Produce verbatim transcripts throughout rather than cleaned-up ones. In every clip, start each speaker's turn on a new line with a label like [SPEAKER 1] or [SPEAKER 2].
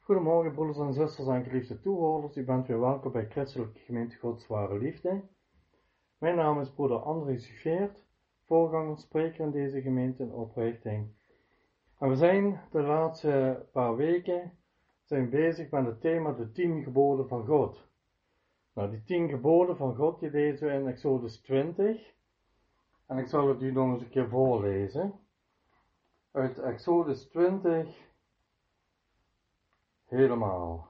[SPEAKER 1] Goedemorgen broeders en zusters en geliefde toehoorders, u bent weer welkom bij Christelijke Gemeente Gods Ware Liefde. Mijn naam is broeder André Sugeert, voorganger spreker in deze gemeente in oprichting. En we zijn de laatste paar weken zijn bezig met het thema de tien geboden van God. Nou, die tien geboden van God die lezen we in Exodus twintig. En ik zal het u nog eens een keer voorlezen. Uit Exodus twintig helemaal.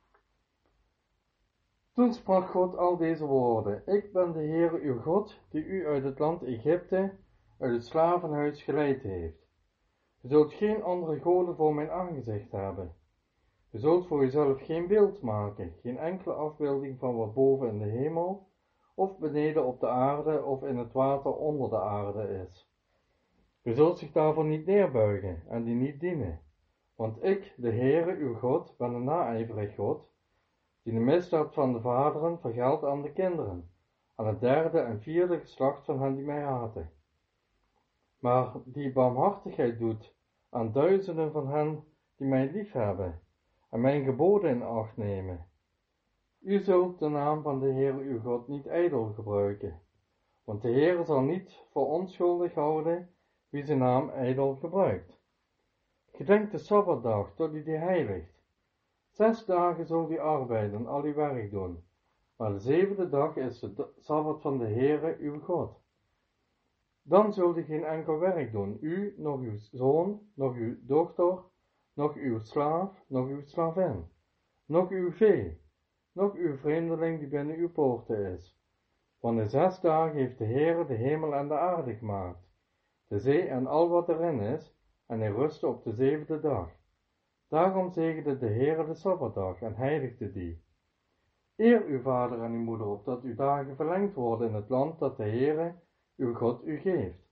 [SPEAKER 1] Toen sprak God al deze woorden: Ik ben de Heere uw God, die u uit het land Egypte, uit het slavenhuis geleid heeft. Je zult geen andere goden voor mijn aangezicht hebben. Je zult voor jezelf geen beeld maken, geen enkele afbeelding van wat boven in de hemel, of beneden op de aarde, of in het water onder de aarde is. Je zult zich daarvoor niet neerbuigen en die niet dienen. Want ik, de Heere, uw God, ben een naijverig God, die de misdaad van de vaderen vergeldt aan de kinderen, aan het derde en vierde geslacht van hen die mij haten. Maar die barmhartigheid doet aan duizenden van hen die mij liefhebben en mijn geboden in acht nemen. U zult de naam van de Heere uw God niet ijdel gebruiken, want de Heere zal niet voor onschuldig houden wie zijn naam ijdel gebruikt. Gedenk de Sabbatdag tot u die heiligt. Zes dagen zult u arbeiden, al uw werk doen, maar de zevende dag is de Sabbat van de Heere uw God. Dan zult u geen enkel werk doen, u, nog uw zoon, nog uw dochter, nog uw slaaf, nog uw slavin, nog uw vee, nog uw vreemdeling die binnen uw poorten is. Want in zes dagen heeft de Heere de hemel en de aarde gemaakt, de zee en al wat erin is, en hij rustte op de zevende dag. Daarom zegende de Heere de Sabbatdag en heiligde die. Eer uw vader en uw moeder, opdat uw dagen verlengd worden in het land dat de Heere, uw God, u geeft.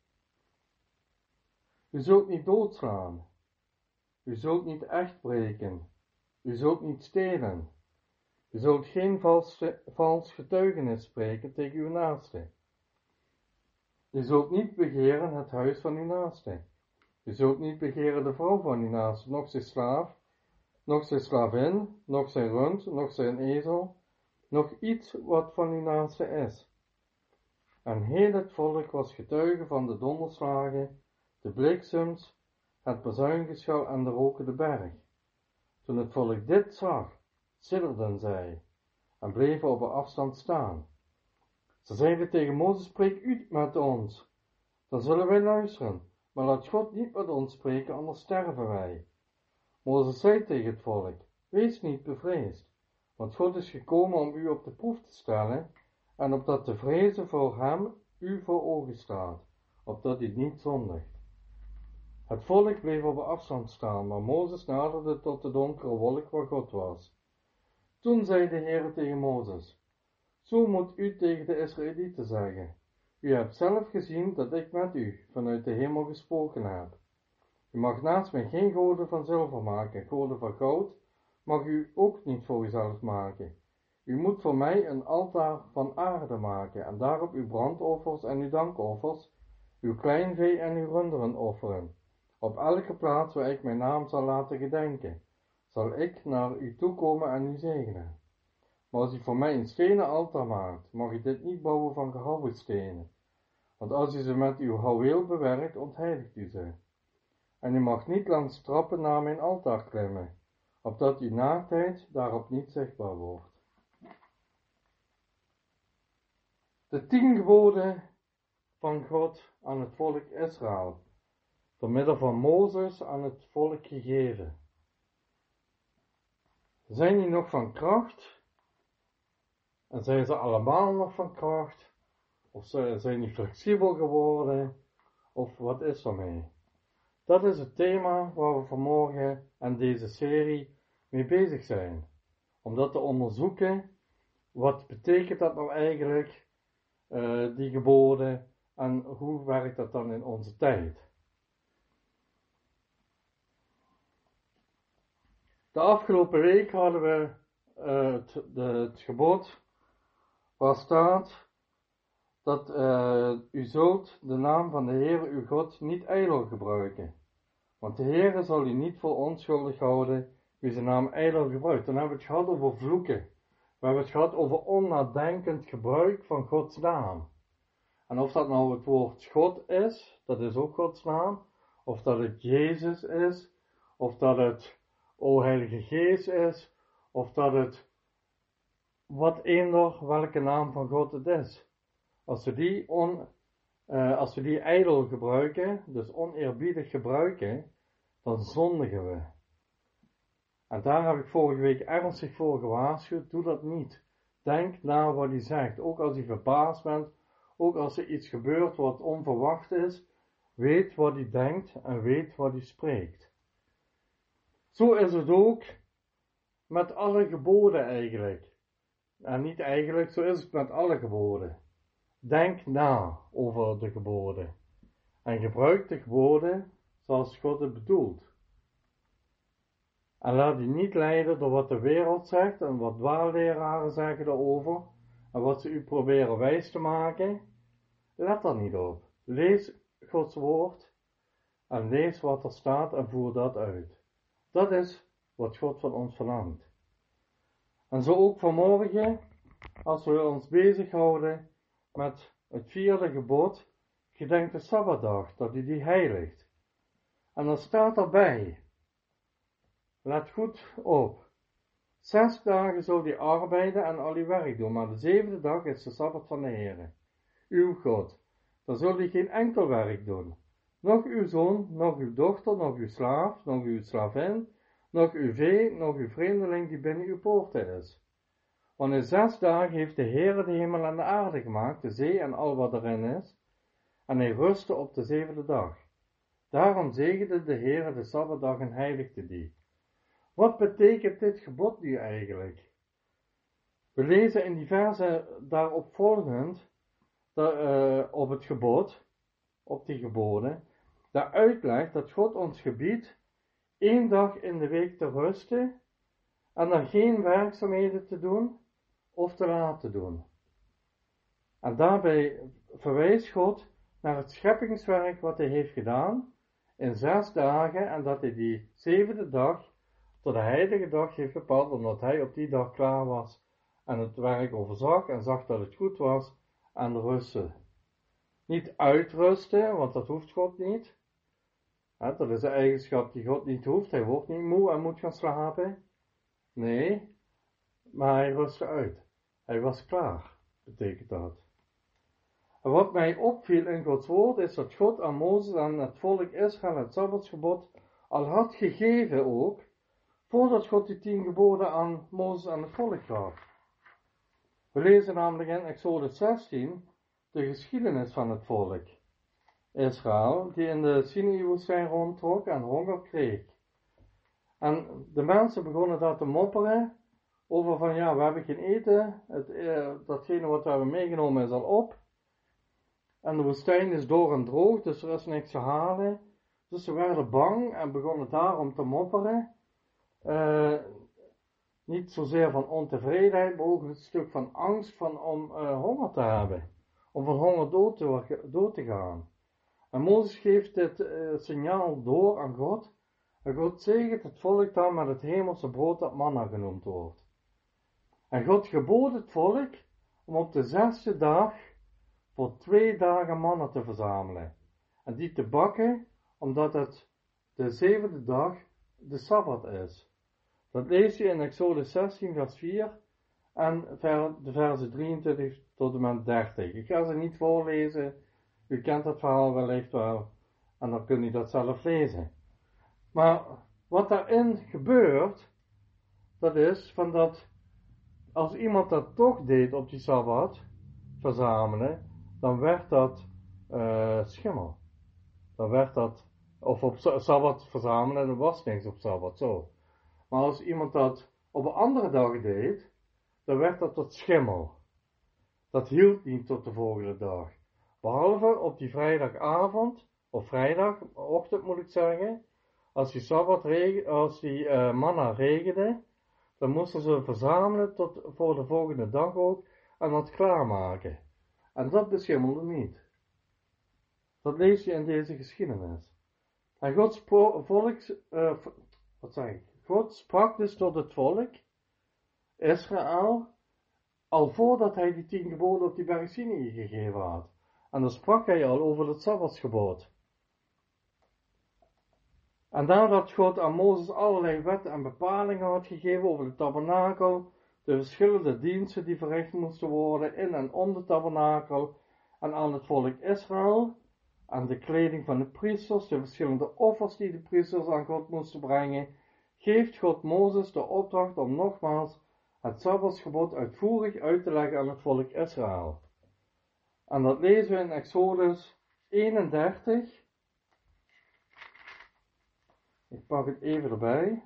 [SPEAKER 1] U zult niet doodslaan. U zult niet echt breken. U zult niet stelen. U zult geen vals, vals getuigenis spreken tegen uw naaste. U zult niet begeren het huis van uw naaste. U zult niet begeren de vrouw van uw naaste, noch zijn slaaf, noch zijn slavin, noch zijn rund, noch zijn ezel, noch iets wat van uw naaste is. En heel het volk was getuige van de donderslagen, de bliksems, het bazuingeschal en de rokende berg. Toen het volk dit zag, sidderden zij en bleven op een afstand staan. Ze zeiden tegen Mozes: Spreek u met ons, dan zullen wij luisteren. Maar laat God niet met ons spreken, anders sterven wij. Mozes zei tegen het volk: Wees niet bevreesd, want God is gekomen om u op de proef te stellen, en opdat de vrezen voor hem u voor ogen staat, opdat u niet zondigt. Het volk bleef op een afstand staan, maar Mozes naderde tot de donkere wolk waar God was. Toen zei de Heer tegen Mozes: Zo moet u tegen de Israëlieten zeggen: U hebt zelf gezien dat ik met u vanuit de hemel gesproken heb. U mag naast mij geen goden van zilver maken, goden van goud mag u ook niet voor uzelf maken. U moet voor mij een altaar van aarde maken en daarop uw brandoffers en uw dankoffers, uw kleinvee en uw runderen offeren. Op elke plaats waar ik mijn naam zal laten gedenken, zal ik naar u toekomen en u zegenen. Maar als u voor mij een stenen altaar maakt, mag u dit niet bouwen van gehouwen stenen. Want als u ze met uw houweel bewerkt, ontheiligt u ze. En u mag niet langs trappen naar mijn altaar klimmen, opdat uw naaktheid daarop niet zichtbaar wordt. De tien geboden van God aan het volk Israël, door middel van Mozes aan het volk gegeven. Zijn die nog van kracht? En zijn ze allemaal nog van kracht? Of zijn die flexibel geworden? Of wat is er mee? Dat is het thema waar we vanmorgen en deze serie mee bezig zijn. Om dat te onderzoeken, wat betekent dat nou eigenlijk, uh, die geboden, en hoe werkt dat dan in onze tijd? De afgelopen week hadden we uh, het, de, het gebod waar staat dat uh, u zult de naam van de Heere uw God niet ijdel gebruiken. Want de Heere zal u niet voor onschuldig houden wie zijn naam ijdel gebruikt. Dan hebben we het gehad over vloeken. We hebben het gehad over onnadenkend gebruik van Gods naam. En of dat nou het woord God is, dat is ook Gods naam. Of dat het Jezus is. Of dat het O Heilige Geest is. Of dat het wat eender welke naam van God het is. Als we die, on, uh, als we die ijdel gebruiken, dus oneerbiedig gebruiken, dan zondigen we. En daar heb ik vorige week ernstig voor gewaarschuwd. Doe dat niet. Denk na wat hij zegt. Ook als je verbaasd bent. Ook als er iets gebeurt wat onverwacht is. Weet wat hij denkt en weet wat hij spreekt. Zo is het ook met alle geboden eigenlijk. En niet eigenlijk, zo is het met alle geboden. Denk na over de geboden. En gebruik de geboden zoals God het bedoelt. En laat je niet leiden door wat de wereld zegt en wat dwaalleraren zeggen erover. En wat ze u proberen wijs te maken. Let daar niet op. Lees Gods woord. En lees wat er staat en voer dat uit. Dat is wat God van ons verlangt. En zo ook vanmorgen, als we ons bezighouden met het vierde gebod, gedenk de Sabbatdag, dat u die heiligt. En dan staat erbij, let goed op, zes dagen zult u arbeiden en al uw werk doen, maar de zevende dag is de Sabbat van de Heere, uw God. Dan zult u geen enkel werk doen, nog uw zoon, nog uw dochter, nog uw slaaf, nog uw slavin, nog uw vee, nog uw vreemdeling die binnen uw poorten is. Want in zes dagen heeft de Heere de hemel en de aarde gemaakt, de zee en al wat erin is, en hij rustte op de zevende dag. Daarom zegende de Heere de Sabbatdag en heiligde die. Wat betekent dit gebod nu eigenlijk? We lezen in die versen daarop volgend, dat, uh, op het gebod, op die geboden, daar uitlegt dat God ons gebiedt één dag in de week te rusten en dan geen werkzaamheden te doen of te laten doen. En daarbij verwijst God naar het scheppingswerk wat hij heeft gedaan in zes dagen en dat hij die zevende dag tot de heilige dag heeft bepaald, omdat hij op die dag klaar was en het werk overzag en zag dat het goed was en rustte. Niet uitrusten, want dat hoeft God niet. Ja, dat is een eigenschap die God niet hoeft. Hij wordt niet moe en moet gaan slapen. Nee, maar hij rustte uit. Hij was klaar, betekent dat. En wat mij opviel in Gods woord is dat God aan Mozes en het volk Israël het Sabbatsgebod al had gegeven ook, voordat God die tien geboden aan Mozes en het volk gaf. We lezen namelijk in Exodus zestien de geschiedenis van het volk Israël, die in de Sinaï-woestijn rondtrok en honger kreeg. En de mensen begonnen daar te mopperen over van ja, we hebben geen eten, het, eh, datgene wat we hebben meegenomen is al op. En de woestijn is door en droog, dus er is niks te halen. Dus ze werden bang en begonnen daarom te mopperen. Uh, niet zozeer van ontevredenheid, maar ook een stuk van angst van om uh, honger te hebben. Om van honger dood te, dood te gaan. En Mozes geeft dit uh, signaal door aan God. En God zegent het volk dan met het hemelse brood dat manna genoemd wordt. En God gebood het volk om op de zesde dag voor twee dagen manna te verzamelen. En die te bakken, omdat het de zevende dag de Sabbat is. Dat lees je in Exodus zestien vers vier en de versen drieëntwintig tot en met dertig. Ik ga ze niet voorlezen, u kent het verhaal wellicht wel en dan kunt u dat zelf lezen. Maar wat daarin gebeurt, dat is van dat als iemand dat toch deed op die Sabbat, verzamelen, dan werd dat uh, schimmel. Dan werd dat, of op Sabbat verzamelen, er was niks op Sabbat, zo. Maar als iemand dat op een andere dag deed, dan werd dat tot schimmel. Dat hield niet tot de volgende dag. Behalve op die vrijdagavond, of vrijdagochtend moet ik zeggen, als die Sabbat regen, als die uh, manna regende, dan moesten ze verzamelen tot voor de volgende dag ook en dat klaarmaken. En dat beschimmelde niet. Dat lees je in deze geschiedenis. En Gods volk, uh, wat zeg ik? God sprak dus tot het volk, Israël, al voordat hij die tien geboden op die berg Sinai gegeven had. En dan sprak hij al over het Sabbatsgebod. En nadat God aan Mozes allerlei wetten en bepalingen had gegeven over de tabernakel, de verschillende diensten die verricht moesten worden in en om de tabernakel, en aan het volk Israël, aan de kleding van de priesters, de verschillende offers die de priesters aan God moesten brengen, geeft God Mozes de opdracht om nogmaals het Sabbatsgebod uitvoerig uit te leggen aan het volk Israël. En dat lezen we in Exodus eenendertig. Ik pak het even erbij.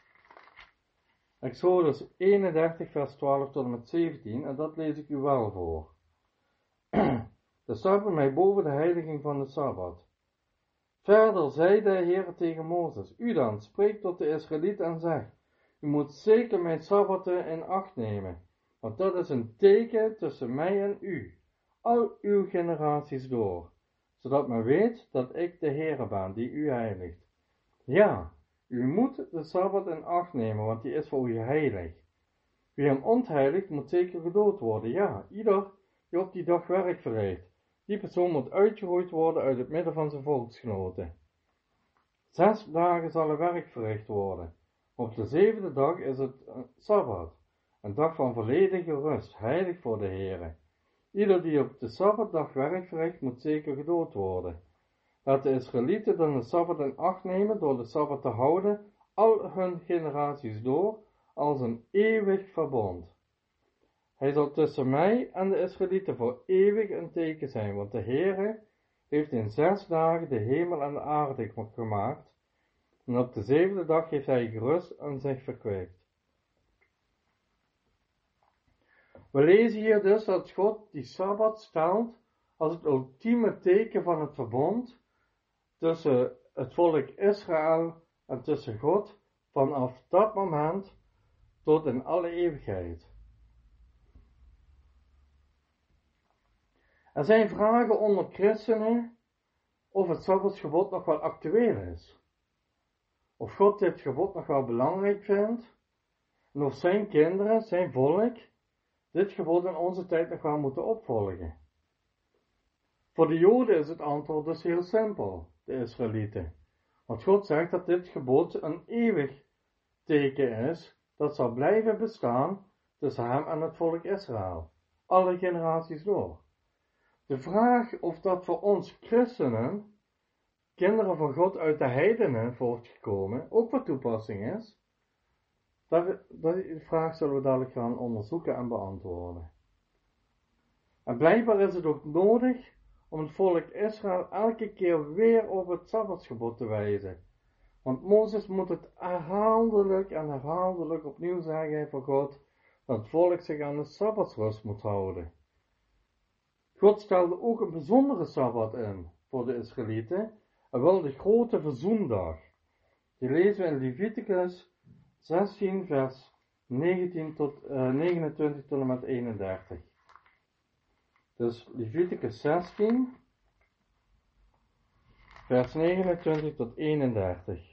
[SPEAKER 1] Exodus eenendertig, vers twaalf tot en met zeventien, en dat lees ik u wel voor. Er staat bij mij boven de heiliging van de Sabbat. Verder zei de Heer tegen Mozes, u dan, spreek tot de Israëlieten en zeg, u moet zeker mijn Sabbatten in acht nemen, want dat is een teken tussen mij en u, al uw generaties door, zodat men weet dat ik de Heer ben, die u heiligt. Ja, u moet de Sabbat in acht nemen, want die is voor u heilig. Wie hem ontheiligt, moet zeker gedood worden. Ja, ieder die op die dag werk verricht, die persoon moet uitgegooid worden uit het midden van zijn volksgenoten. Zes dagen zal er werk verricht worden. Op de zevende dag is het Sabbat, een dag van volledige rust, heilig voor de Heere. Ieder die op de Sabbatdag werk verricht, moet zeker gedood worden. Laat de Israëlieten dan de Sabbat in acht nemen door de Sabbat te houden, al hun generaties door, als een eeuwig verbond. Hij zal tussen mij en de Israëlieten voor eeuwig een teken zijn, want de Heere heeft in zes dagen de hemel en de aarde gemaakt, en op de zevende dag heeft hij gerust en zich verkwikt. We lezen hier dus dat God die Sabbat stelt als het ultieme teken van het verbond tussen het volk Israël en tussen God vanaf dat moment tot in alle eeuwigheid. Er zijn vragen onder christenen of het Sabbatsgebod nog wel actueel is. Of God dit gebod nog wel belangrijk vindt. En of zijn kinderen, zijn volk, dit gebod in onze tijd nog wel moeten opvolgen. Voor de Joden is het antwoord dus heel simpel, de Israëlieten. Want God zegt dat dit gebod een eeuwig teken is, dat zal blijven bestaan tussen hem en het volk Israël. Alle generaties door. De vraag of dat voor ons christenen, kinderen van God uit de heidenen voortgekomen, ook van toepassing is, dat, die vraag zullen we dadelijk gaan onderzoeken en beantwoorden. En blijkbaar is het ook nodig om het volk Israël elke keer weer op het Sabbatsgebod te wijzen. Want Mozes moet het herhaaldelijk en herhaaldelijk opnieuw zeggen voor God, dat het volk zich aan de Sabbatsrust moet houden. God stelde ook een bijzondere Sabbat in voor de Israëlieten, en wel de grote verzoendag. Die lezen we in Leviticus zestien vers negentien tot, uh, negenentwintig tot en met eenendertig. Dus Leviticus zestien vers negenentwintig tot eenendertig.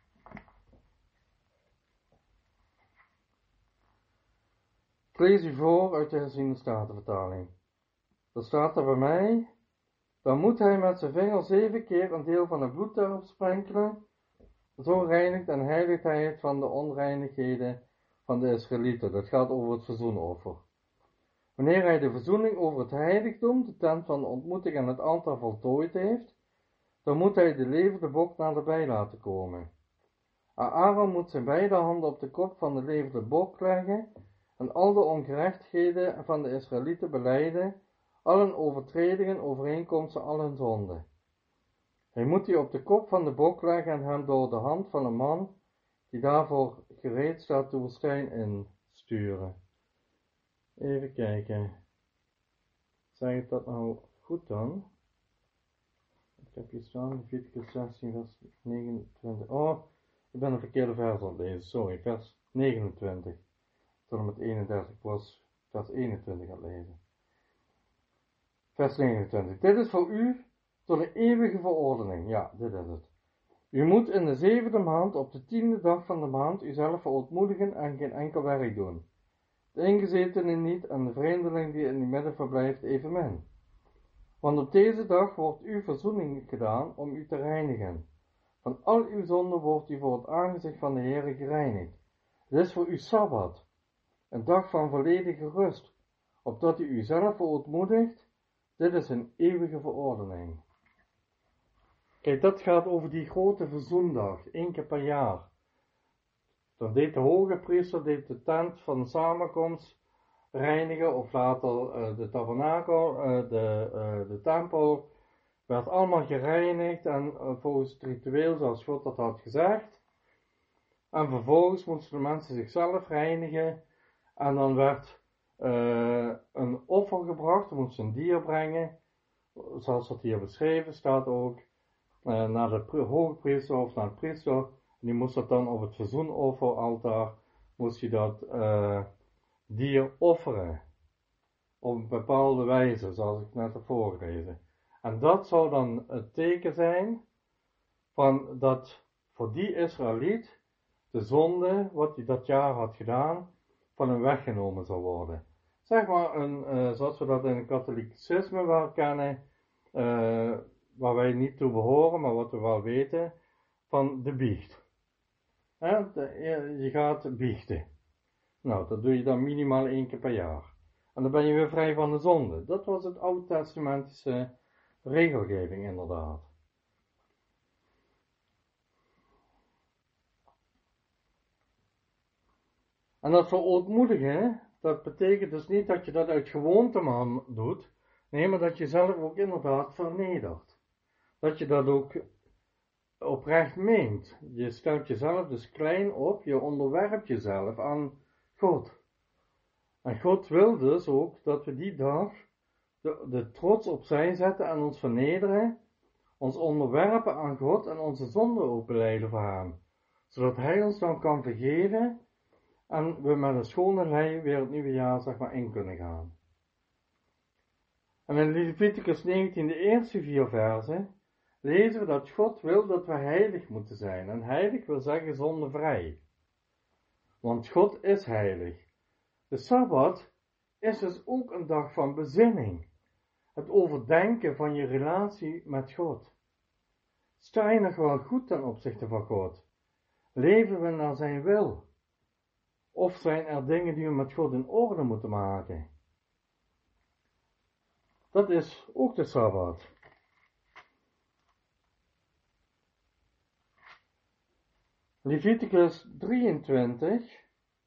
[SPEAKER 1] Ik lees u voor uit de herziene statenvertaling. Er staat er bij mij, dan moet hij met zijn vinger zeven keer een deel van het bloed daarop sprenkelen. Zo reinigt en heiligt hij het van de onreinigheden van de Israëlieten. Dat gaat over het verzoenoffer. Wanneer hij de verzoening over het heiligdom, de tent van de ontmoeting en het altaar voltooid heeft, dan moet hij de levende bok naderbij laten komen. Aaron moet zijn beide handen op de kop van de levende bok leggen en al de ongerechtigheden van de Israëlieten belijden, al hun overtredingen, overeenkomsten, al hun zonden. Hij moet die op de kop van de bok leggen en hem door de hand van een man, die daarvoor gereed staat, de woestijn insturen. Even kijken. Zeg ik dat nou goed dan? Ik heb hier staan, Leviticus zestien, vers negenentwintig. Oh, ik ben een verkeerde vers aan het lezen, sorry, vers negenentwintig. Tot en met eenendertig, ik was vers eenentwintig aan het lezen. Vers negenentwintig. Dit is voor u tot een eeuwige verordening. Ja, dit is het. U moet in de zevende maand op de tiende dag van de maand uzelf verootmoedigen en geen enkel werk doen. De ingezetene niet en de vreemdeling die in uw midden verblijft evenmin. Want op deze dag wordt uw verzoening gedaan om u te reinigen. Van al uw zonden wordt u voor het aangezicht van de Heere gereinigd. Het is voor uw Sabbat, een dag van volledige rust, opdat u uzelf verootmoedigt. Dit is een eeuwige verordening. Kijk, dat gaat over die grote verzoendag, één keer per jaar. Dan deed de hoge priester deed de tent van de samenkomst reinigen, of later uh, de tabernakel, uh, de, uh, de tempel, werd allemaal gereinigd en uh, volgens het ritueel zoals God dat had gezegd. En vervolgens moesten de mensen zichzelf reinigen en dan werd uh, een offer gebracht, ze moesten een dier brengen, zoals dat hier beschreven staat ook, uh, naar de hoge priester of naar de priester. En die moest dat dan op het verzoenofferaltaar, moest je dat uh, dier offeren. Op een bepaalde wijze, zoals ik net heb voorgelezen. En dat zou dan het teken zijn van dat voor die Israëliet de zonde, wat hij dat jaar had gedaan, van hem weggenomen zou worden. Zeg maar, een, uh, zoals we dat in het katholicisme wel kennen, uh, waar wij niet toe behoren, maar wat we wel weten, van de biecht. He, de, je gaat biechten. Nou, dat doe je dan minimaal één keer per jaar. En dan ben je weer vrij van de zonde. Dat was het oud-testamentische regelgeving inderdaad. En dat verootmoedigen, dat betekent dus niet dat je dat uit gewoonte maar doet. Nee, maar dat je zelf ook inderdaad vernedert. Dat je dat ook oprecht meent. Je stelt jezelf dus klein op, je onderwerpt jezelf aan God. En God wil dus ook dat we die dag de, de trots opzij zetten en ons vernederen, ons onderwerpen aan God en onze zonden ook belijden voor hem. Zodat hij ons dan kan vergeven en we met een schone lei weer het nieuwe jaar zeg maar in kunnen gaan. En in Leviticus negentien, de eerste vier versen, lezen we dat God wil dat we heilig moeten zijn. En heilig wil zeggen zondevrij. Want God is heilig. De Sabbat is dus ook een dag van bezinning. Het overdenken van je relatie met God. Sta je nog wel goed ten opzichte van God? Leven we naar zijn wil? Of zijn er dingen die we met God in orde moeten maken? Dat is ook de Sabbat. Leviticus drieëntwintig,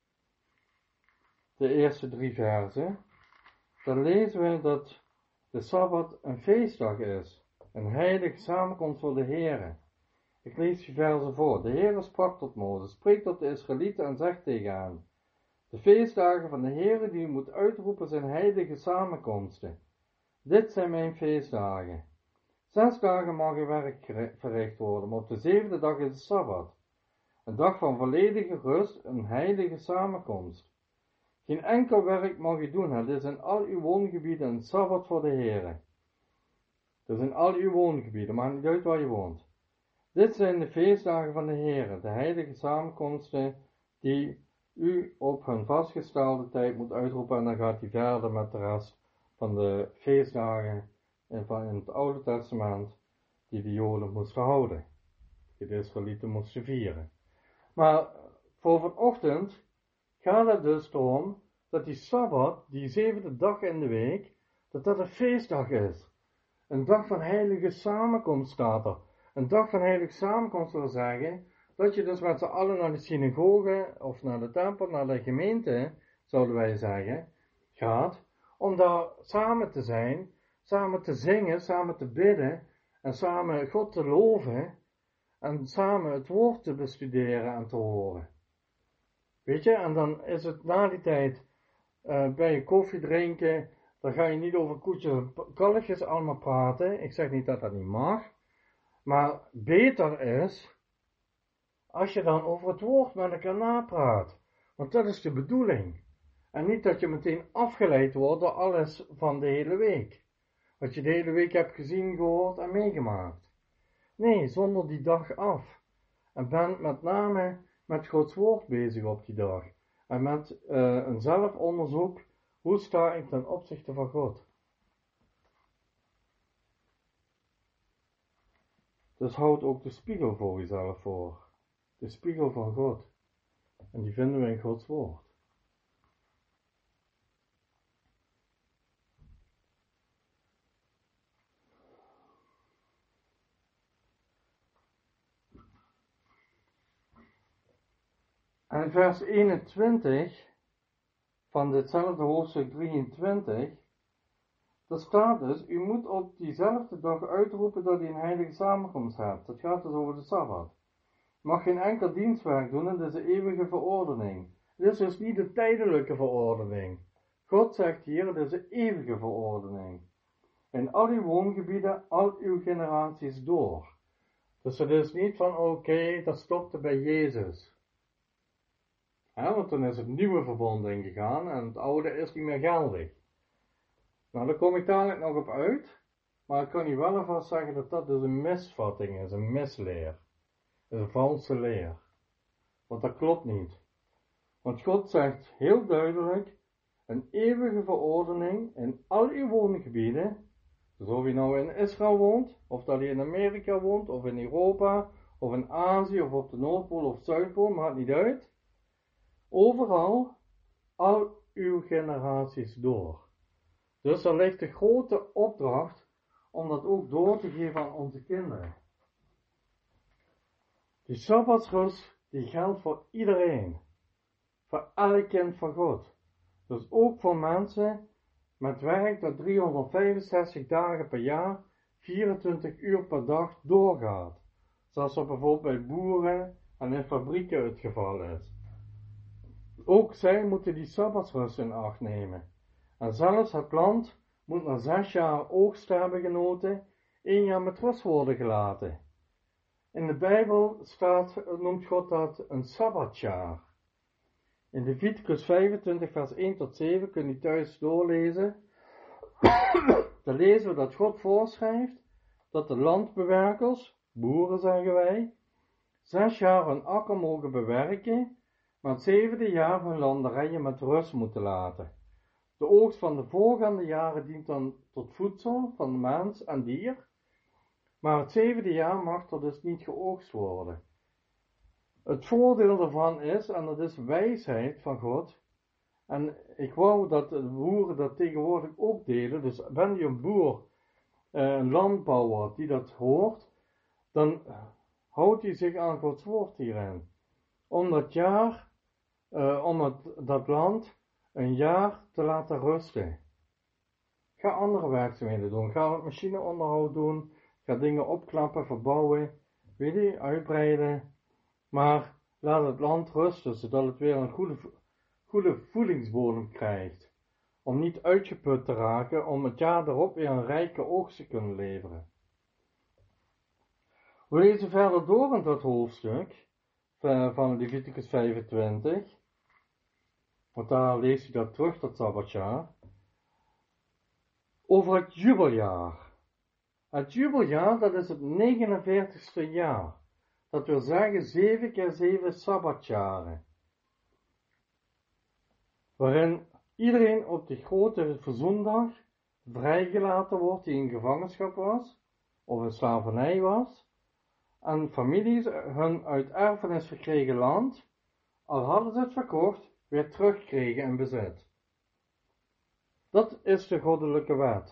[SPEAKER 1] de eerste drie versen, dan lezen we dat de Sabbat een feestdag is, een heilige samenkomst voor de Heere. Ik lees die versen voor. De Heere sprak tot Mozes, spreek tot de Israëlieten en zegt tegen hen: de feestdagen van de Heere die u moet uitroepen zijn heilige samenkomsten. Dit zijn mijn feestdagen. Zes dagen mag er werk verricht worden, maar op de zevende dag is de Sabbat. Een dag van volledige rust, een heilige samenkomst. Geen enkel werk mag u doen, het is in al uw woongebieden een Sabbat voor de Heere. Dus in al uw woongebieden, maakt niet uit waar je woont. Dit zijn de feestdagen van de Heere, de heilige samenkomsten die u op hun vastgestelde tijd moet uitroepen. En dan gaat hij verder met de rest van de feestdagen van in het Oude Testament die de Joden moesten houden, die de Israëlieten moesten vieren. Maar voor vanochtend gaat het dus erom dat die Sabbat, die zevende dag in de week, dat dat een feestdag is. Een dag van heilige samenkomst staat er. Een dag van heilige samenkomst wil zeggen dat je dus met z'n allen naar de synagoge of naar de tempel, naar de gemeente, zouden wij zeggen, gaat, om daar samen te zijn, samen te zingen, samen te bidden en samen God te loven en samen het woord te bestuderen en te horen. Weet je, en dan is het na die tijd uh, bij je koffie drinken, dan ga je niet over koetjes en kalfjes allemaal praten. Ik zeg niet dat dat niet mag, maar beter is als je dan over het woord met elkaar napraat. Want dat is de bedoeling. En niet dat je meteen afgeleid wordt door alles van de hele week. Wat je de hele week hebt gezien, gehoord en meegemaakt. Nee, zonder die dag af. en ben met name met Gods woord bezig op die dag. En met uh, een zelfonderzoek, hoe sta ik ten opzichte van God? Dus houd ook de spiegel voor jezelf voor. De spiegel van God. En die vinden we in Gods woord. En in vers eenentwintig van ditzelfde hoofdstuk drieëntwintig, daar staat dus, u moet op diezelfde dag uitroepen dat u een heilige samenkomst hebt. Dat gaat dus over de Sabbat. Mag geen enkel dienstwerk doen, en dat is de eeuwige verordening. Dit is dus niet de tijdelijke verordening. God zegt hier, het is de eeuwige verordening. In al uw woongebieden, al uw generaties door. Dus het is niet van, oké, okay, dat stopte bij Jezus. Ja, want toen is het nieuwe verbond ingegaan en het oude is niet meer geldig. Nou, daar kom ik dadelijk nog op uit. Maar ik kan u wel alvast zeggen dat dat dus een misvatting is, een misleer. Een valse leer. Want dat klopt niet. Want God zegt heel duidelijk, een eeuwige verordening in al uw woongebieden, dus of je nou in Israël woont, of dat je in Amerika woont, of in Europa, of in Azië, of op de Noordpool of Zuidpool, maakt niet uit. Overal, al uw generaties door. Dus er ligt de grote opdracht om dat ook door te geven aan onze kinderen. Die Sabbatsrust, die geldt voor iedereen. Voor elk kind van God. Dus ook voor mensen met werk dat driehonderdvijfenzestig dagen per jaar, vierentwintig uur per dag doorgaat. Zoals dat bijvoorbeeld bij boeren en in fabrieken het geval is. Ook zij moeten die Sabbatsrust in acht nemen. En zelfs het land moet na zes jaar oogst hebben genoten, één jaar met rust worden gelaten. In de Bijbel staat, noemt God dat een Sabbatjaar. In Leviticus vijfentwintig vers één tot zeven kun je thuis doorlezen. Dan lezen we dat God voorschrijft dat de landbewerkers, boeren zeggen wij, zes jaar hun akker mogen bewerken, maar het zevende jaar hun landerijen met rust moeten laten. De oogst van de voorgaande jaren dient dan tot voedsel van de mens en dier, maar het zevende jaar mag er dus niet geoogst worden. Het voordeel daarvan is, en dat is wijsheid van God, en ik wou dat de boeren dat tegenwoordig ook deden, dus ben je een boer, een landbouwer die dat hoort, dan houdt hij zich aan Gods woord hierin. Om dat jaar, uh, om het, dat land een jaar te laten rusten. Ga andere werkzaamheden doen, ga het machineonderhoud doen, ga dingen opknappen, verbouwen, weet je, uitbreiden, maar laat het land rusten, zodat het weer een goede, goede voedingsbodem krijgt, om niet uitgeput te raken, om het jaar erop weer een rijke oogst te kunnen leveren. We lezen verder door in dat hoofdstuk van Leviticus vijfentwintig, want daar lees je dat terug, dat Sabbatjaar, over het jubeljaar. Het jubeljaar, dat is het negenenveertigste jaar. Dat wil zeggen zeven keer zeven Sabbatjaren. Waarin iedereen op de grote verzoendag vrijgelaten wordt die in gevangenschap was, of in slavernij was, en families hun uit erfenis verkregen land, al hadden ze het verkocht, weer terugkregen in bezit. Dat is de goddelijke wet.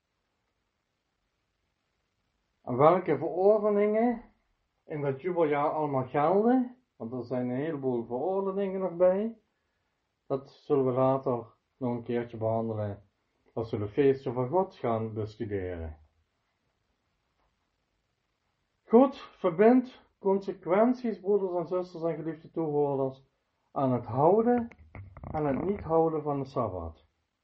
[SPEAKER 1] En welke verordeningen in dat jubeljaar allemaal gelden, want er zijn een heleboel verordeningen nog bij, dat zullen we later nog een keertje behandelen als we de feesten van God gaan bestuderen. God verbindt consequenties, broeders en zusters en geliefde toehoorders, aan het houden en het niet houden van de Sabbat.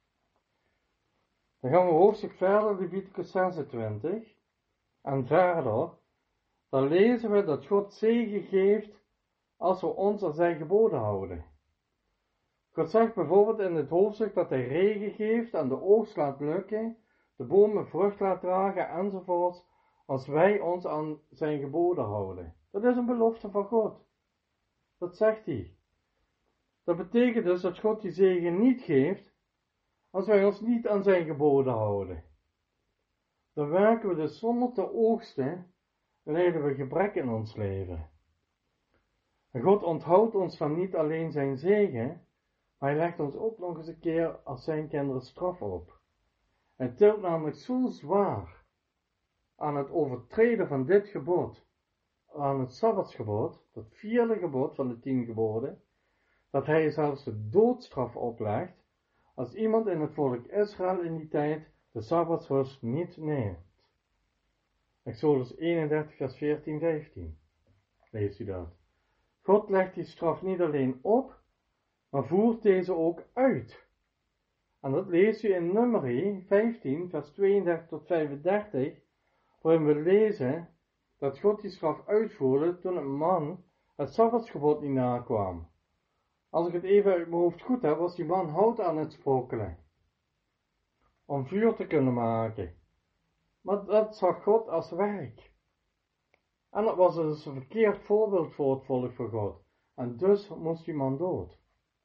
[SPEAKER 1] Dan gaan we hoofdstuk verder, Leviticus zesentwintig, en verder, dan lezen we dat God zegen geeft als we ons aan zijn geboden houden. God zegt bijvoorbeeld in het hoofdstuk dat hij regen geeft en de oogst laat lukken, de bomen vrucht laat dragen enzovoorts, als wij ons aan zijn geboden houden. Dat is een belofte van God. Dat zegt hij. Dat betekent dus dat God die zegen niet geeft als wij ons niet aan zijn geboden houden. Dan werken we dus zonder te oogsten, lijden we gebrek in ons leven. En God onthoudt ons van niet alleen zijn zegen, maar hij legt ons ook nog eens een keer als zijn kinderen straf op. Hij tilt namelijk zo zwaar aan het overtreden van dit gebod, aan het Sabbatsgebod, dat vierde gebod van de tien geboden, dat hij zelfs de doodstraf oplegt als iemand in het volk Israël in die tijd de Sabbatsrust niet neemt. Exodus eenendertig vers veertien, vijftien. Leest u dat? God legt die straf niet alleen op, maar voert deze ook uit. En dat leest u in Numeri vijftien vers tweeëndertig tot vijfendertig, waarin we lezen dat God die straf uitvoerde toen een man het Sabbatsgebod niet nakwam. Als ik het even uit mijn hoofd goed heb, was die man hout aan het sprokkelen, om vuur te kunnen maken. Maar dat zag God als werk. En dat was dus een verkeerd voorbeeld voor het volk van God. En dus moest die man dood.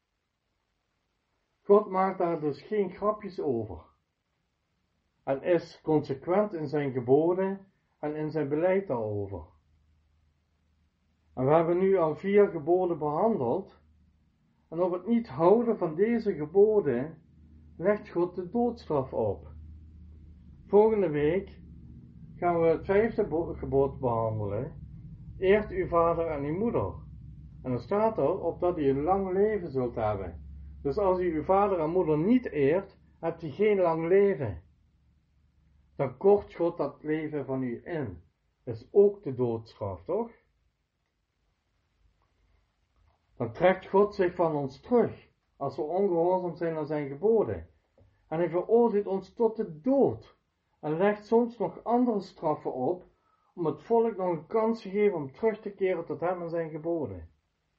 [SPEAKER 1] God maakt daar dus geen grapjes over. En is consequent in zijn geboden en in zijn beleid daarover. En we hebben nu al vier geboden behandeld. En op het niet houden van deze geboden legt God de doodstraf op. Volgende week gaan we het vijfde gebod behandelen. Eert uw vader en uw moeder. En dan staat er op dat u een lang leven zult hebben. Dus als u uw vader en moeder niet eert, hebt u geen lang leven. Dan kort God dat leven van u in. Dat is ook de doodstraf, toch? Dan trekt God zich van ons terug, als we ongehoorzaam zijn aan zijn geboden. En hij veroordeelt ons tot de dood. En legt soms nog andere straffen op, om het volk nog een kans te geven om terug te keren tot hem en zijn geboden.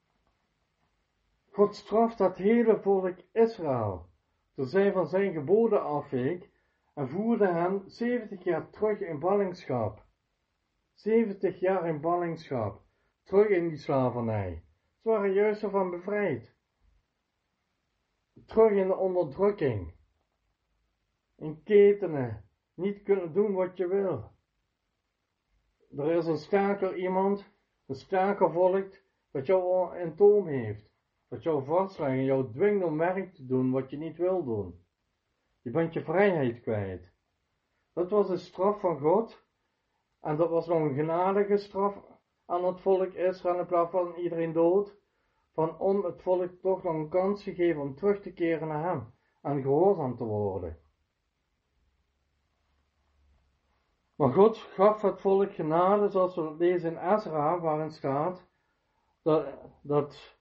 [SPEAKER 1] God straft dat hele volk Israël, toen zij van zijn geboden afweek, en voerde hen zeventig jaar terug in ballingschap. zeventig jaar in ballingschap, terug in die slavernij. Ze waren juist ervan bevrijd. Terug in de onderdrukking. In ketenen. Niet kunnen doen wat je wil. Er is een sterker iemand, een sterker volk, dat jou in toom heeft. Dat jou vastlegt en jou dwingt om werk te doen wat je niet wil doen. Je bent je vrijheid kwijt. Dat was de straf van God. En dat was nog een genadige straf aan het volk Israël in plaats van iedereen dood. Van om het volk toch nog een kans te geven om terug te keren naar hem. En gehoorzaam te worden. Maar God gaf het volk genade, zoals we lezen in Ezra, waarin staat dat, dat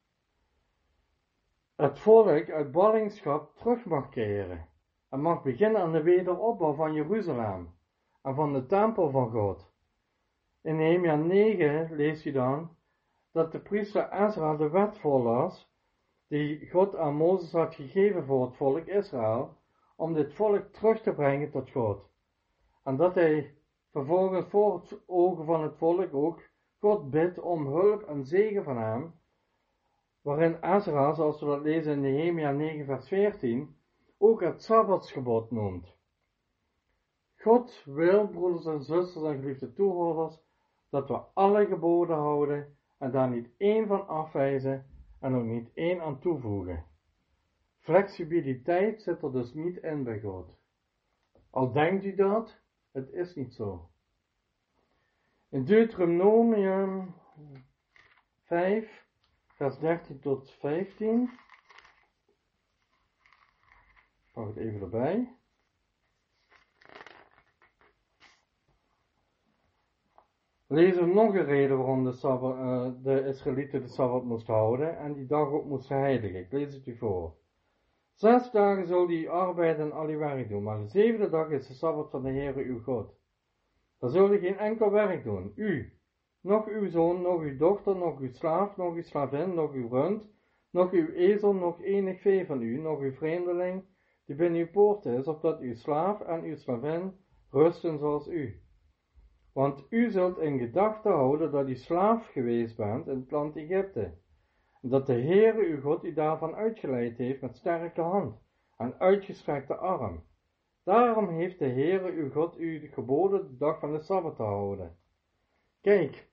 [SPEAKER 1] het volk uit ballingschap terug mag keren. En mag beginnen aan de wederopbouw van Jeruzalem en van de tempel van God. In Nehemia negen leest u dan dat de priester Ezra de wet voorlas die God aan Mozes had gegeven voor het volk Israël, om dit volk terug te brengen tot God. En dat hij vervolgens voor het ogen van het volk ook God bidt om hulp en zegen van hem, waarin Ezra, zoals we dat lezen in Nehemia negen vers veertien, ook het Sabbatsgebod noemt. God wil, broeders en zusters en geliefde toehoorders, dat we alle geboden houden en daar niet één van afwijzen en ook niet één aan toevoegen. Flexibiliteit zit er dus niet in bij God. Al denkt u dat, het is niet zo. In Deuteronomium vijf, vers dertien tot vijftien. Ik pak het even erbij. Lezen we nog een reden waarom de, Sabbat, uh, de Israëlieten de Sabbat moesten houden en die dag ook moesten heiligen. Ik lees het u voor. Zes dagen zult u arbeiden en al uw werk doen, maar de zevende dag is de Sabbat van de Heere uw God. Dan zult u geen enkel werk doen, u, nog uw zoon, nog uw dochter, nog uw slaaf, nog uw slavin, nog uw rund, nog uw ezel, nog enig vee van u, nog uw vreemdeling, die binnen uw poorten is, opdat uw slaaf en uw slavin rusten zoals u. Want u zult in gedachten houden dat u slaaf geweest bent in het land Egypte. Dat de Heere uw God u daarvan uitgeleid heeft met sterke hand en uitgestrekte arm. Daarom heeft de Heere uw God u geboden de dag van de Sabbat te houden. Kijk,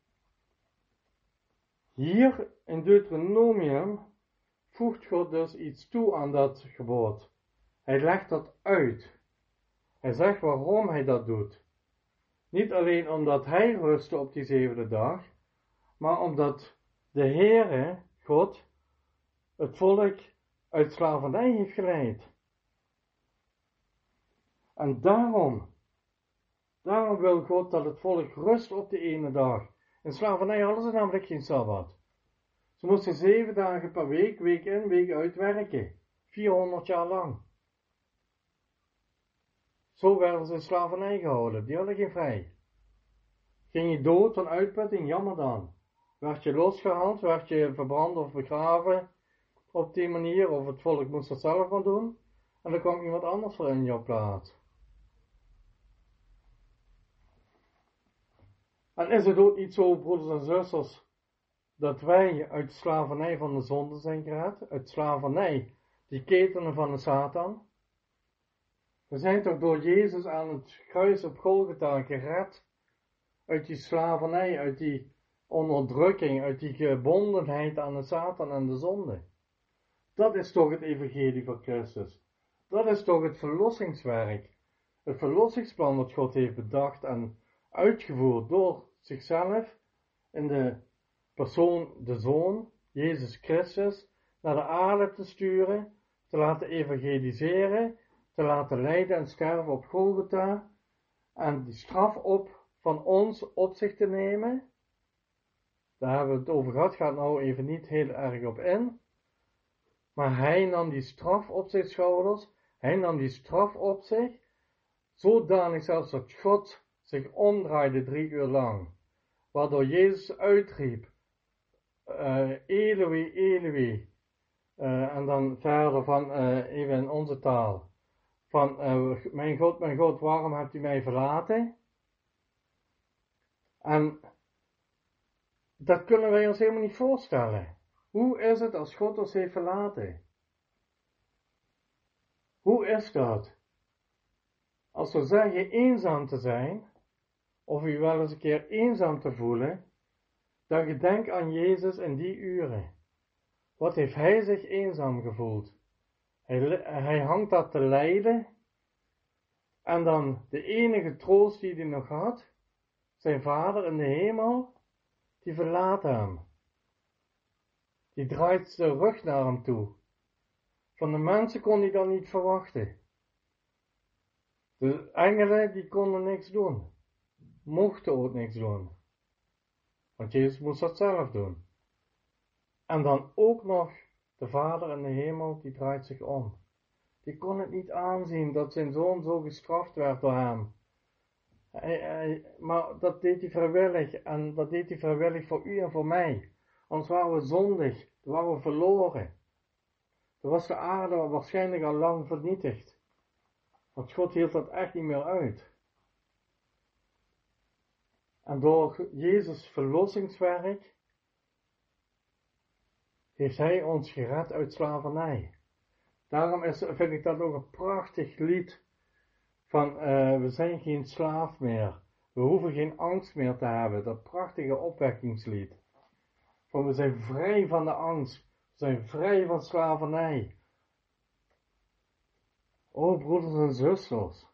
[SPEAKER 1] hier in Deuteronomium voegt God dus iets toe aan dat gebod. Hij legt dat uit. Hij zegt waarom hij dat doet. Niet alleen omdat hij rustte op die zevende dag, maar omdat de Heere, God, het volk uit slavernij heeft geleid. En daarom, daarom wil God dat het volk rust op de ene dag. In slavernij hadden ze namelijk geen Sabbat. Ze moesten zeven dagen per week, week in, week uit werken. vierhonderd jaar lang. Zo werden ze in slavernij gehouden, die hadden geen vrij. Ging je dood van uitputting, jammer dan. Werd je losgehaald, werd je verbrand of begraven op die manier, of het volk moest dat zelf maar doen. En dan kwam iemand anders voor in jouw plaats. En is het ook niet zo, broeders en zusters, dat wij uit de slavernij van de zonde zijn gered, uit slavernij, die ketenen van de Satan? We zijn toch door Jezus aan het kruis op Golgotha gered, uit die slavernij, uit die onderdrukking, uit die gebondenheid aan de Satan en de zonde. Dat is toch het evangelie van Christus. Dat is toch het verlossingswerk, het verlossingsplan dat God heeft bedacht en uitgevoerd door zichzelf in de persoon, de Zoon, Jezus Christus, naar de aarde te sturen, te laten evangeliseren, te laten lijden en sterven op Golgotha en die straf op van ons op zich te nemen. Daar hebben we het over gehad, gaat nou even niet heel erg op in. Maar hij nam die straf op zijn schouders, hij nam die straf op zich, zodanig zelfs dat God zich omdraaide drie uur lang, waardoor Jezus uitriep, uh, Eloi, Eloi, uh, en dan verder van, uh, even in onze taal, van, uh, mijn God, mijn God, waarom hebt u mij verlaten? En dat kunnen wij ons helemaal niet voorstellen. Hoe is het als God ons heeft verlaten? Hoe is dat? Als we zeggen eenzaam te zijn, of u wel eens een keer eenzaam te voelen, dan gedenk aan Jezus in die uren. Wat heeft hij zich eenzaam gevoeld? Hij, hij hangt daar te lijden, en dan de enige troost die hij nog had, zijn Vader in de hemel, die verlaat hem. Die draait zijn rug naar hem toe. Van de mensen kon hij dat niet verwachten. De engelen die konden niks doen. Mochten ook niks doen. Want Jezus moest dat zelf doen. En dan ook nog de Vader in de hemel, die draait zich om. Die kon het niet aanzien dat zijn zoon zo gestraft werd door hem. Hij, hij, maar dat deed hij vrijwillig. En dat deed hij vrijwillig voor u en voor mij. Anders waren we zondig. Dan waren we verloren. Dan was de aarde waarschijnlijk al lang vernietigd. Want God hield dat echt niet meer uit. En door Jezus' verlossingswerk heeft hij ons gered uit slavernij. Daarom is, vind ik dat ook een prachtig lied van uh, we zijn geen slaaf meer. We hoeven geen angst meer te hebben. Dat prachtige opwekkingslied. Van we zijn vrij van de angst. We zijn vrij van slavernij. O broeders en zusters.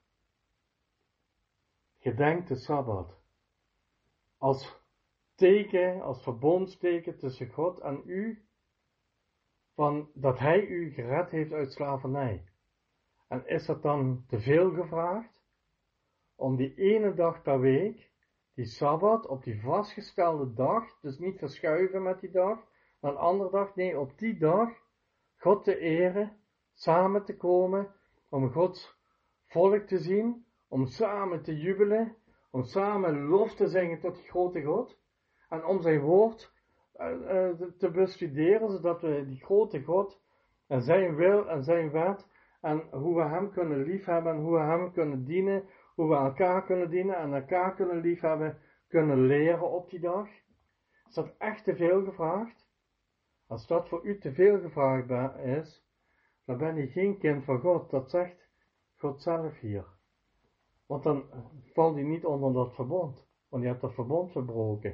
[SPEAKER 1] Gedenk de Sabbat. Als teken, als verbondsteken tussen God en u. Van dat hij u gered heeft uit slavernij. En is dat dan te veel gevraagd? Om die ene dag per week, die Sabbat, op die vastgestelde dag, dus niet verschuiven met die dag, naar een andere dag, nee, op die dag, God te eren, samen te komen, om Gods volk te zien, om samen te jubelen, om samen lof te zingen tot die grote God, en om zijn woord uh, uh, te bestuderen, zodat we die grote God, en zijn wil en zijn wet, en hoe we hem kunnen liefhebben, en hoe we hem kunnen dienen, hoe hoe we elkaar kunnen dienen en elkaar kunnen liefhebben, kunnen leren op die dag? Is dat echt te veel gevraagd? Als dat voor u te veel gevraagd is, dan ben je geen kind van God. Dat zegt God zelf hier. Want dan valt hij niet onder dat verbond. Want je hebt dat verbond verbroken.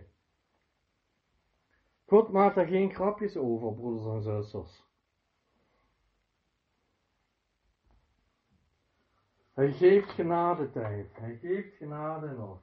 [SPEAKER 1] God maakt daar geen grapjes over, broeders en zusters. Hij geeft genadetijd. Hij geeft genade nog.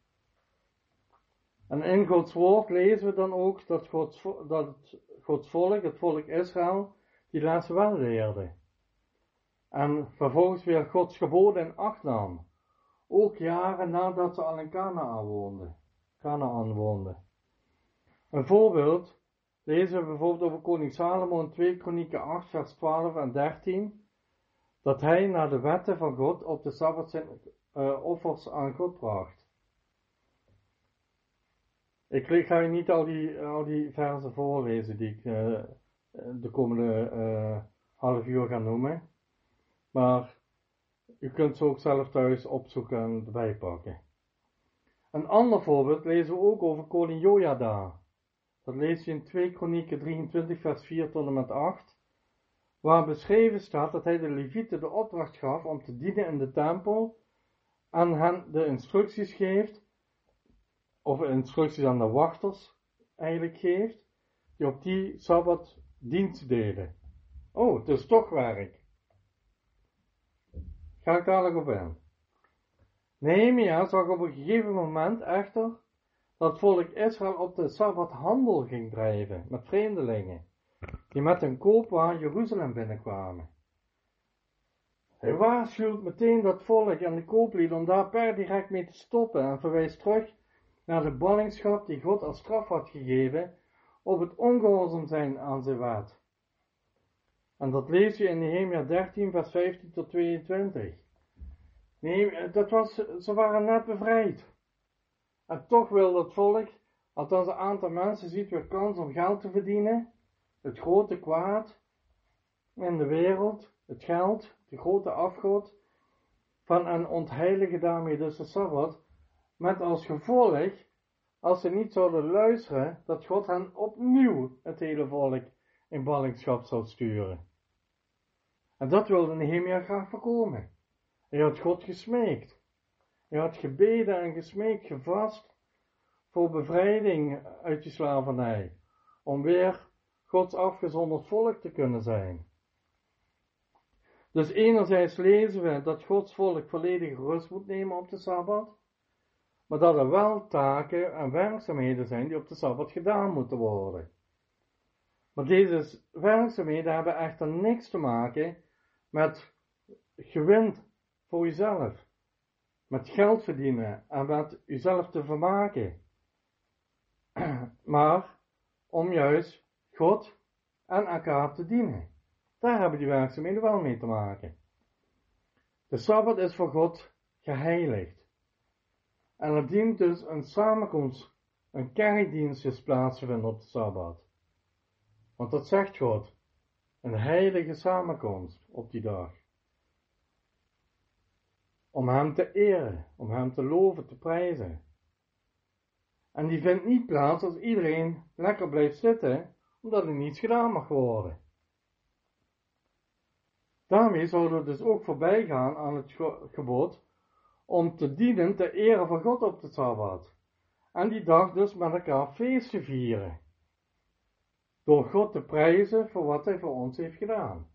[SPEAKER 1] En in Gods woord lezen we dan ook dat Gods, dat het Gods volk, het volk Israël, die les wel leerde. En vervolgens weer Gods geboden in acht nam. Ook jaren nadat ze al in Canaan woonden. Canaan woonden. Een voorbeeld lezen we bijvoorbeeld over koning Salomo in twee Kronieken acht vers twaalf en dertien. Dat hij naar de wetten van God op de Sabbat zijn uh, offers aan God bracht. Ik ga je niet al die, al die versen voorlezen die ik uh, de komende uh, half uur ga noemen. Maar u kunt ze ook zelf thuis opzoeken en erbij pakken. Een ander voorbeeld lezen we ook over koning Jojada. Dat lees je in twee Kronieken drieëntwintig vers vier tot en met acht. Waar beschreven staat dat hij de Levieten de opdracht gaf om te dienen in de tempel. En hen de instructies geeft. Of instructies aan de wachters eigenlijk geeft. Die op die Sabbat dienst deden. Oh, het is toch werk. Ga ik dadelijk op in. Nehemia zag op een gegeven moment echter dat volk Israël op de Sabbat handel ging drijven met vreemdelingen, die met hun koopwaar Jeruzalem binnenkwamen. Hij waarschuwt meteen dat volk en de kooplieden om daar per direct mee te stoppen en verwijst terug naar de ballingschap die God als straf had gegeven op het ongehoorzaam zijn aan zijn wet. En dat lees je in Nehemia dertien vers vijftien tot tweeëntwintig. Nee, dat was, ze waren net bevrijd. En toch wil het volk, althans een aantal mensen, ziet weer kans om geld te verdienen. Het grote kwaad in de wereld, het geld, de grote afgod, van en ontheiligen daarmee dus de Sabbat, met als gevolg, als ze niet zouden luisteren, dat God hen opnieuw het hele volk in ballingschap zou sturen. En dat wilde Nehemia graag voorkomen. Hij had God gesmeekt. Hij had gebeden en gesmeekt, gevast voor bevrijding uit die slavernij. Om weer Gods afgezonderd volk te kunnen zijn. Dus enerzijds lezen we dat Gods volk volledige rust moet nemen op de Sabbat. Maar dat er wel taken en werkzaamheden zijn die op de Sabbat gedaan moeten worden. Maar deze werkzaamheden hebben echter niks te maken met gewin voor jezelf. Met geld verdienen en met jezelf te vermaken. Maar om juist God en elkaar te dienen. Daar hebben die werkzaamheden wel mee te maken. De Sabbat is voor God geheiligd. En er dient dus een samenkomst, een kerkdienstjes plaats te vinden op de Sabbat. Want dat zegt God. Een heilige samenkomst op die dag. Om hem te eren, om hem te loven, te prijzen. En die vindt niet plaats als iedereen lekker blijft zitten, omdat er niets gedaan mag worden. Daarmee zouden we dus ook voorbij gaan aan het gebod om te dienen ter ere van God op de Sabbat. En die dag dus met elkaar feest te vieren. Door God te prijzen voor wat hij voor ons heeft gedaan.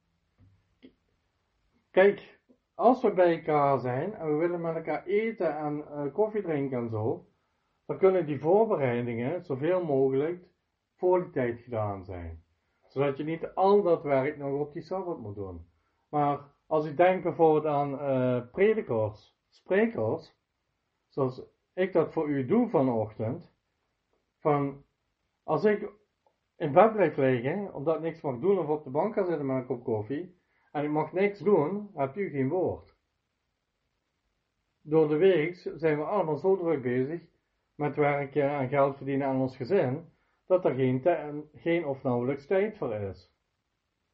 [SPEAKER 1] Kijk, als we bij elkaar zijn en we willen met elkaar eten en uh, koffie drinken en zo, dan kunnen die voorbereidingen zoveel mogelijk voor die tijd gedaan zijn. Zodat je niet al dat werk nog op die Sabbat moet doen. Maar als ik denk bijvoorbeeld aan uh, predikers, sprekers, zoals ik dat voor u doe vanochtend, van als ik in bed blijf liggen, omdat ik niks mag doen of op de bank ga zitten met een kop koffie, en ik mag niks doen, hebt u geen woord. Door de week zijn we allemaal zo druk bezig met werken en geld verdienen aan ons gezin, dat er geen, te- geen of nauwelijks tijd voor is.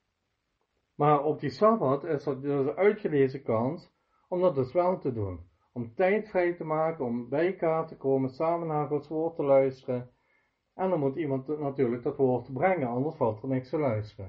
[SPEAKER 1] Maar op die Sabbat is er dus een uitgelezen kans om dat dus wel te doen. om tijd vrij te maken, om bij elkaar te komen, samen naar Gods woord te luisteren. En dan moet iemand natuurlijk dat woord brengen, anders valt er niks te luisteren.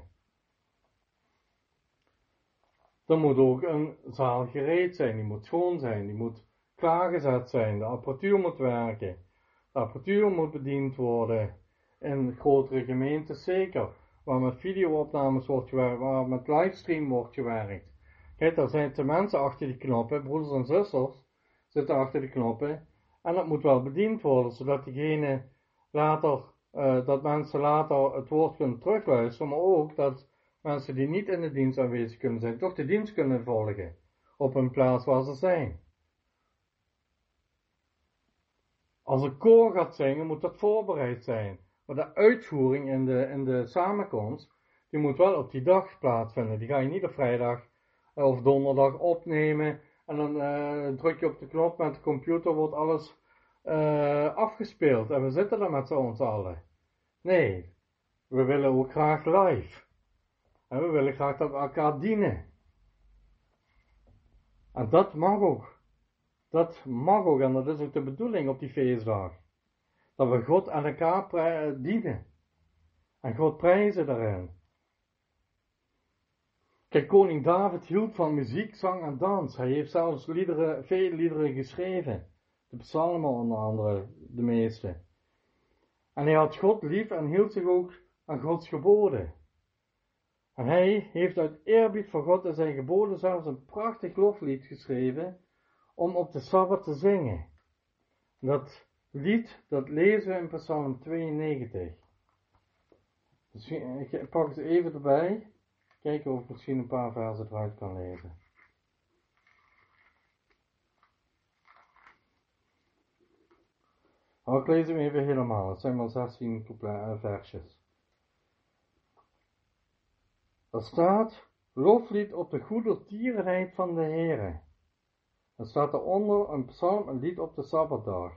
[SPEAKER 1] Dan moet ook een zaal gereed zijn, die moet schoon zijn, die moet klaargezet zijn, de apparatuur moet werken, de apparatuur moet bediend worden, in grotere gemeentes zeker, waar met videoopnames wordt gewerkt, waar met livestream wordt gewerkt. Kijk, daar zijn de mensen achter die knoppen, broeders en zusters zitten achter die knoppen, en dat moet wel bediend worden, zodat diegene later, uh, dat mensen later het woord kunnen terugluisteren, maar ook dat mensen die niet in de dienst aanwezig kunnen zijn, toch de dienst kunnen volgen op een plaats waar ze zijn. Als een koor gaat zingen, moet dat voorbereid zijn. Maar de uitvoering in de, in de samenkomst, die moet wel op die dag plaatsvinden. Die ga je niet op vrijdag of donderdag opnemen en dan uh, druk je op de knop met de computer, wordt alles uh, afgespeeld en we zitten er met z'n allen. Nee, we willen ook graag live. En we willen graag dat we elkaar dienen. En dat mag ook. Dat mag ook en dat is ook de bedoeling op die feestdag. Dat we God aan elkaar dienen. En God prijzen daarin. Kijk, koning David hield van muziek, zang en dans. Hij heeft zelfs liederen, veel liederen geschreven. De psalmen onder andere, de meeste. En hij had God lief en hield zich ook aan Gods geboden. En hij heeft uit eerbied voor God en zijn geboden zelfs een prachtig loflied geschreven om op de Sabbat te zingen. Dat lied, dat lezen we in Psalm tweeënnegentig. Dus ik pak het even erbij. Kijken of ik misschien een paar versen eruit kan lezen. Nou, ik lees hem even helemaal. Het zijn maar zestien versjes. Er staat, loflied op de goedertierenheid van de Heere. Er staat eronder een psalm, een lied op de Sabbatdag.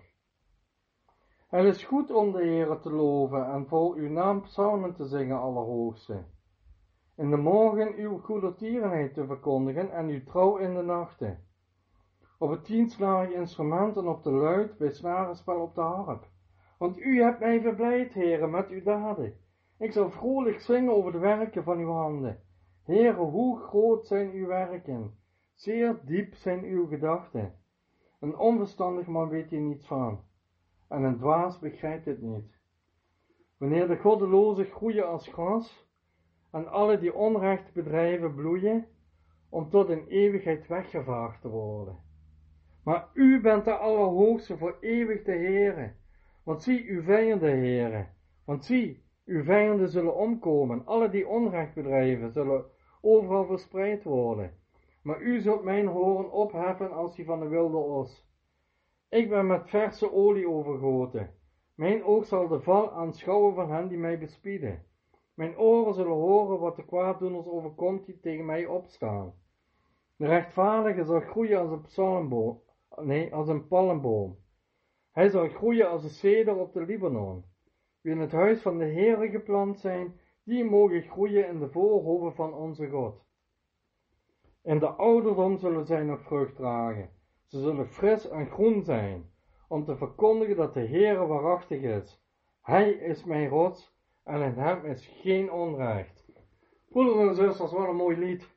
[SPEAKER 1] Het is goed om de Heere te loven en voor uw naam psalmen te zingen, Allerhoogste. In de morgen uw goedertierenheid te verkondigen en uw trouw in de nachten. Op het tienslarig instrument en op de luid, bij snarenspel op de harp. Want u hebt mij verblijd, Heere, met uw daden. Ik zal vrolijk zingen over de werken van uw handen. Heere, hoe groot zijn uw werken. Zeer diep zijn uw gedachten. Een onverstandig man weet hier niets van. En een dwaas begrijpt het niet. Wanneer de goddelozen groeien als gras, en alle die onrecht bedrijven bloeien, om tot in eeuwigheid weggevaagd te worden. Maar u bent de Allerhoogste voor eeuwig de Heere. Want zie uw vijanden, Heere. Want zie, uw vijanden zullen omkomen. Alle die onrecht bedrijven zullen overal verspreid worden. Maar u zult mijn hoorn opheffen als die van de wilde os. Ik ben met verse olie overgoten. Mijn oog zal de val aanschouwen van hen die mij bespieden. Mijn oren zullen horen wat de kwaaddoeners overkomt die tegen mij opstaan. De rechtvaardige zal groeien als een psalmboom, nee, als een palmboom. Hij zal groeien als een ceder op de Libanon. Wie in het huis van de Heere geplant zijn, die mogen groeien in de voorhoven van onze God. In de ouderdom zullen zij nog vrucht dragen. Ze zullen fris en groen zijn, om te verkondigen dat de Heere waarachtig is. Hij is mijn rots en in hem is geen onrecht. Broeders en zusters, wat een mooi lied.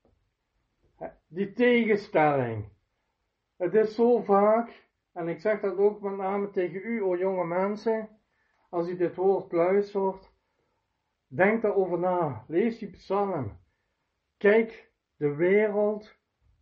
[SPEAKER 1] Die tegenstelling. Het is zo vaak, en ik zeg dat ook met name tegen u, o jonge mensen, als u dit woord luistert, denk daarover na, lees die psalm, kijk de wereld,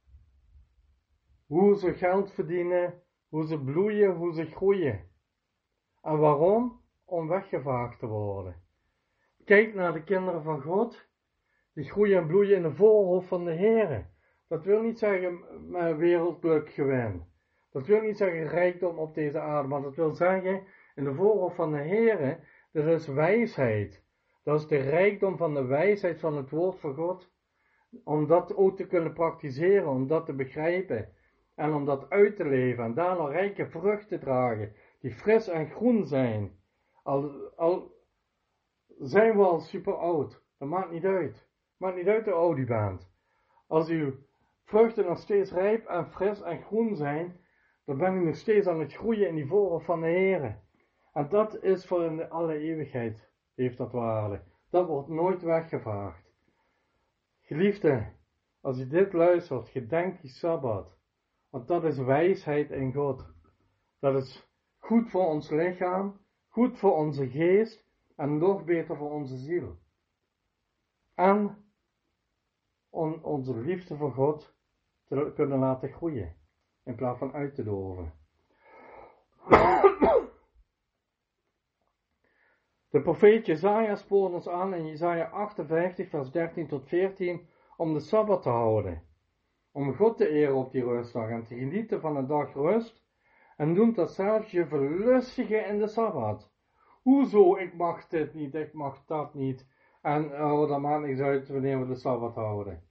[SPEAKER 1] hoe ze geld verdienen, hoe ze bloeien, hoe ze groeien. En waarom? Om weggevaagd te worden. Kijk naar de kinderen van God, die groeien en bloeien in de voorhof van de Heere. Dat wil niet zeggen uh, wereldlijk gewin. Dat wil niet zeggen rijkdom op deze aarde, maar dat wil zeggen in de voorhof van de Heere, dat is wijsheid. Dat is de rijkdom van de wijsheid van het woord van God. Om dat ook te kunnen praktiseren, om dat te begrijpen en om dat uit te leven en daarna rijke vruchten dragen, die fris en groen zijn. Al, al zijn we al super oud, dat maakt niet uit. Maakt niet uit hoe oud u bent. Als u vruchten nog steeds rijp en fris en groen zijn, dan ben ik nog steeds aan het groeien in die voorhoofd van de Heer. En dat is voor in de alle eeuwigheid, heeft dat waarde. Dat wordt nooit weggevaagd. Geliefde, als je dit luistert, gedenk die Sabbat. Want dat is wijsheid in God. Dat is goed voor ons lichaam, goed voor onze geest en nog beter voor onze ziel. En om onze liefde voor God te kunnen laten groeien, in plaats van uit te doven. De profeet Jesaja spoort ons aan in Jesaja achtenvijftig vers dertien tot veertien om de Sabbat te houden. Om God te eren op die rustdag en te genieten van een dag rust en noemt dat zelfs je verlustigen in de Sabbat. Hoezo, ik mag dit niet, ik mag dat niet en oh, dat maakt niks uit wanneer we de Sabbat houden.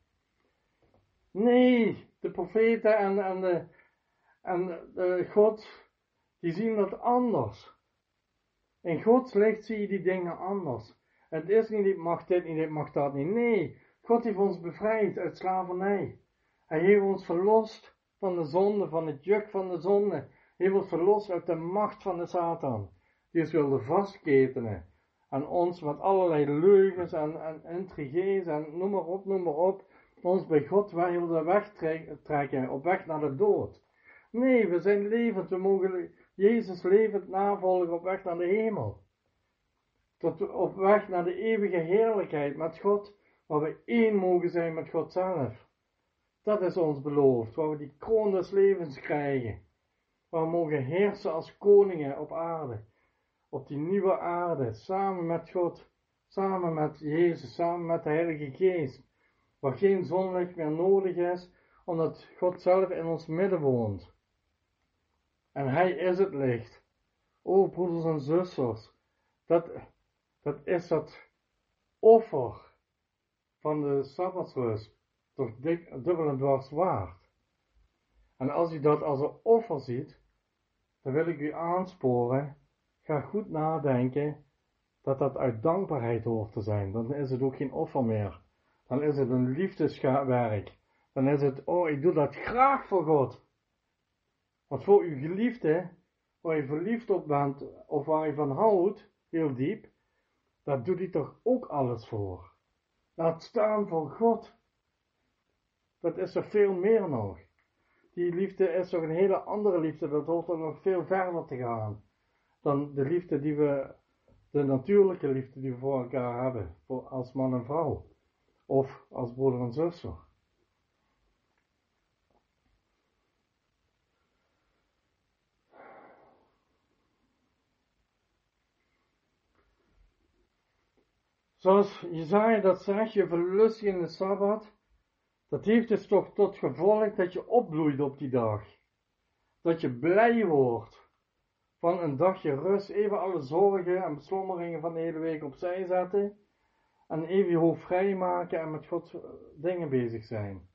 [SPEAKER 1] Nee, de profeten en, en, de, en de God, die zien dat anders. In Gods licht zie je die dingen anders. Het is niet, ik mag dit niet, ik mag dat niet. Nee, God heeft ons bevrijd uit slavernij. Hij heeft ons verlost van de zonde, van het juk van de zonde. Hij heeft ons verlost uit de macht van de Satan. Die ons wilde vastketenen. En ons met allerlei leugens en, en intriges en noem maar op, noem maar op. Ons bij God wilde wegtrekken, op weg naar de dood. Nee, we zijn levend, we mogen Jezus levend navolgen op weg naar de hemel. Tot op weg naar de eeuwige heerlijkheid met God, waar we één mogen zijn met God zelf. Dat is ons beloofd, waar we die kroon des levens krijgen. Waar we mogen heersen als koningen op aarde. Op die nieuwe aarde, samen met God, samen met Jezus, samen met de Heilige Geest. Waar geen zonlicht meer nodig is, omdat God zelf in ons midden woont. En Hij is het licht. O broeders en zusters, dat, dat is dat offer van de Sabbatsrust toch dik, dubbel en dwars waard. En als u dat als een offer ziet, dan wil ik u aansporen, ga goed nadenken dat dat uit dankbaarheid hoort te zijn. Dan is het ook geen offer meer. Dan is het een liefdeswerk. Dan is het, oh, ik doe dat graag voor God. Want voor uw geliefde, waar je verliefd op bent, of waar je van houdt, heel diep, daar doet hij toch ook alles voor. Laat staan voor God. Dat is er veel meer nog. Die liefde is toch een hele andere liefde, dat hoort er nog veel verder te gaan. Dan de liefde die we, de natuurlijke liefde die we voor elkaar hebben, voor als man en vrouw. Of als broeder en zuster. Zoals Jesaja dat zegt, je verlustigt in de Sabbat, dat heeft dus toch tot gevolg dat je opbloeit op die dag. Dat je blij wordt van een dagje rust, even alle zorgen en beslommeringen van de hele week opzij zetten. En even je hoofd vrij maken en met God dingen bezig zijn.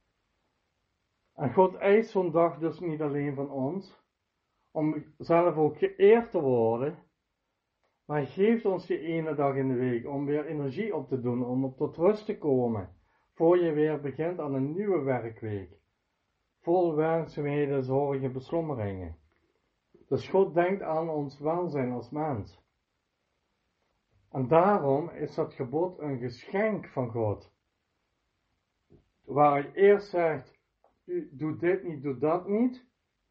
[SPEAKER 1] En God eist zo'n dag dus niet alleen van ons, om zelf ook geëerd te worden, maar Hij geeft ons die ene dag in de week om weer energie op te doen, om op tot rust te komen, voor je weer begint aan een nieuwe werkweek. Vol werkzaamheden, zorgen, beslommeringen. Dus God denkt aan ons welzijn als mens. En daarom is dat gebod een geschenk van God. Waar Hij eerst zegt, u doet dit niet, doe dat niet.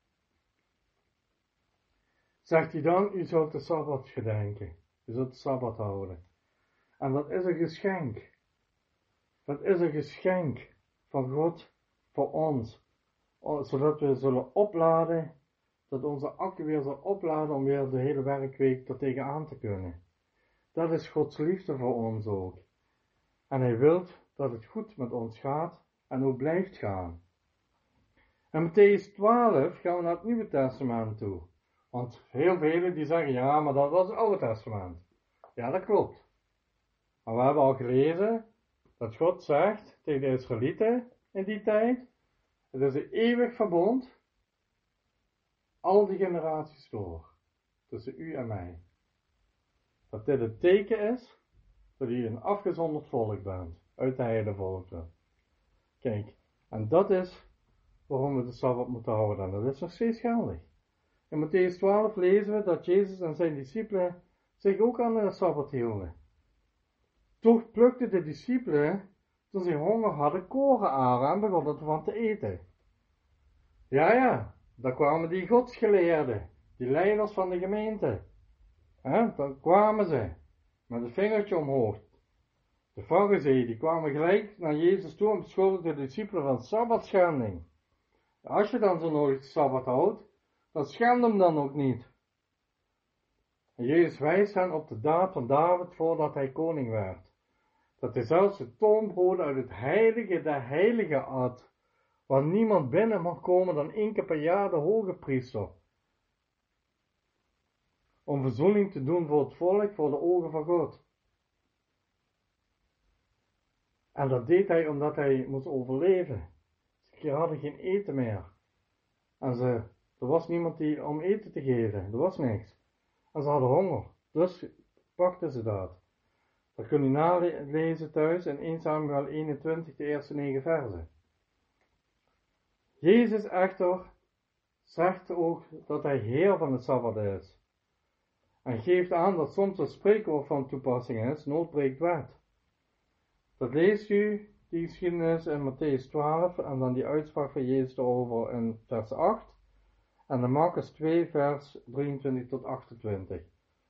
[SPEAKER 1] Zegt Hij dan, u zult de Sabbat gedenken. U zult de Sabbat houden. En dat is een geschenk. Dat is een geschenk van God voor ons. Zodat we zullen opladen, dat onze accu weer zal opladen om weer de hele werkweek er tegenaan te kunnen. Dat is Gods liefde voor ons ook. En Hij wil dat het goed met ons gaat en ook blijft gaan. En Mattheüs twaalf gaan we naar het Nieuwe Testament toe. Want heel velen die zeggen, ja, maar dat was het Oude Testament. Ja, dat klopt. Maar we hebben al gelezen dat God zegt tegen de Israëlieten in die tijd, het is een eeuwig verbond, al die generaties door, tussen u en mij. Dat dit het teken is, dat u een afgezonderd volk bent, uit de heidevolken. Kijk, En dat is waarom we de Sabbat moeten houden. En dat is nog steeds geldig. In Matthäus twaalf lezen we dat Jezus en zijn discipelen zich ook aan de Sabbat hielden. Toch plukten de discipelen, toen ze honger hadden, korenaren en begonnen ervan te eten. Ja, ja, daar kwamen die godsgeleerden, die leiders van de gemeente. He, dan kwamen ze, met een vingertje omhoog. De farizeeën, die kwamen gelijk naar Jezus toe en beschuldigden de discipelen van sabbatschending. Als je dan zo nodig de Sabbat houdt, dan schend hem dan ook niet. En Jezus wijst hen op de daad van David voordat hij koning werd. Dat hij zelfs de toonbroden uit het heilige der heiligen at, waar niemand binnen mag komen dan één keer per jaar de hoge priester. Om verzoening te doen voor het volk, voor de ogen van God. En dat deed hij omdat hij moest overleven. Ze hadden geen eten meer. En ze, er was niemand die om eten te geven. Er was niks. En ze hadden honger. Dus pakten ze dat. Dat kun je nalezen thuis in eerste Samuel eenentwintig, de eerste negen versen. Jezus echter zegt ook dat hij Heer van de Sabbat is. En geeft aan dat soms een spreekwoord van toepassing is, nood breekt wet. Dat leest u, die geschiedenis in Matthäus twaalf, en dan die uitspraak van Jezus erover in vers acht, en dan Marcus twee, vers drieëntwintig tot achtentwintig.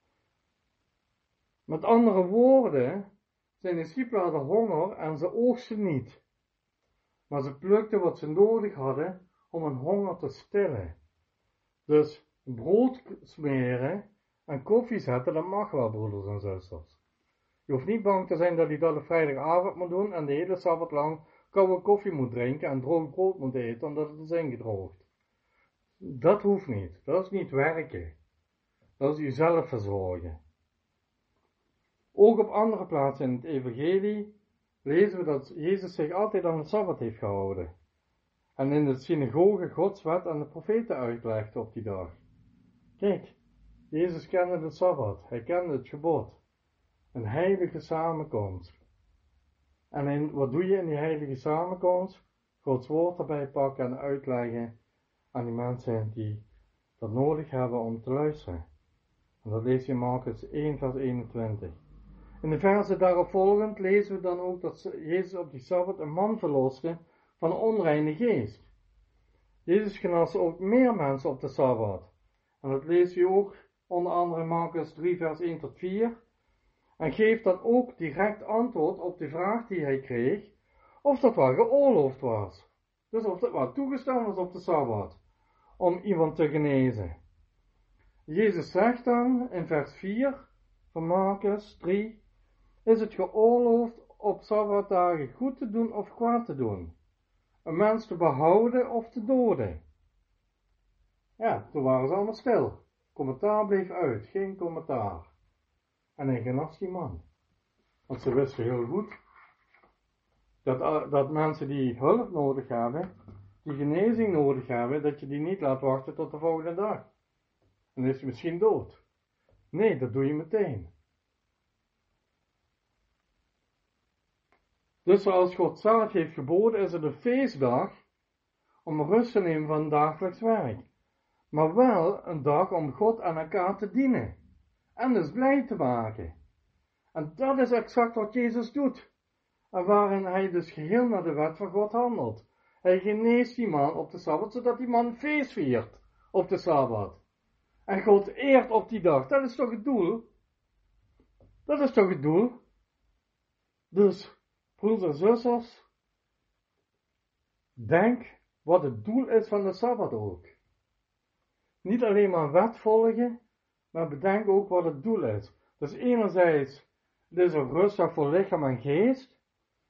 [SPEAKER 1] Met andere woorden, zijn discipelen hadden honger en ze oogsten niet. Maar ze plukten wat ze nodig hadden om hun honger te stillen. Dus brood smeren en koffie zetten, dat mag wel, broeders en zusters. Je hoeft niet bang te zijn dat je dat op vrijdagavond moet doen en de hele sabbat lang koude koffie moet drinken en droog brood moet eten omdat het is ingedroogd. Dat hoeft niet. Dat is niet werken. Dat is jezelf verzorgen. Ook op andere plaatsen in het evangelie lezen we dat Jezus zich altijd aan de Sabbat heeft gehouden. En in de synagoge Gods wet en de profeten uitlegde op die dag. Kijk, Jezus kende de Sabbat. Hij kende het gebod. Een heilige samenkomst. En in, wat doe je in die heilige samenkomst? Gods woord erbij pakken en uitleggen aan die mensen die dat nodig hebben om te luisteren. En dat lees je in Marcus één, vers eenentwintig. In de versen daarop volgend lezen we dan ook dat Jezus op die Sabbat een man verloste van een onreine geest. Jezus genas ook meer mensen op de Sabbat. En dat lees je ook onder andere in Marcus drie, vers één tot vier. En geeft dan ook direct antwoord op de vraag die hij kreeg, of dat wel geoorloofd was. Dus of dat wel toegestaan was op de Sabbat, om iemand te genezen. Jezus zegt dan in vers vier van Marcus drie, is het geoorloofd op Sabbatdagen goed te doen of kwaad te doen? Een mens te behouden of te doden? Ja, toen waren ze allemaal stil. Commentaar bleef uit, geen commentaar. En hij genas die man. Want ze wisten heel goed dat, dat mensen die hulp nodig hebben, die genezing nodig hebben, dat je die niet laat wachten tot de volgende dag. En dan is hij misschien dood. Nee, dat doe je meteen. Dus zoals God zelf heeft geboden, is het een feestdag om rust te nemen van dagelijks werk. Maar wel een dag om God en elkaar te dienen. En dus blij te maken. En dat is exact wat Jezus doet. En waarin hij dus geheel naar de wet van God handelt. Hij geneest die man op de Sabbat, zodat die man feest viert op de Sabbat. En God eert op die dag. Dat is toch het doel? Dat is toch het doel? Dus, broers en zusters, denk wat het doel is van de Sabbat ook. Niet alleen maar wet volgen, maar bedenk ook wat het doel is. Dus enerzijds, het is een rustdag voor lichaam en geest.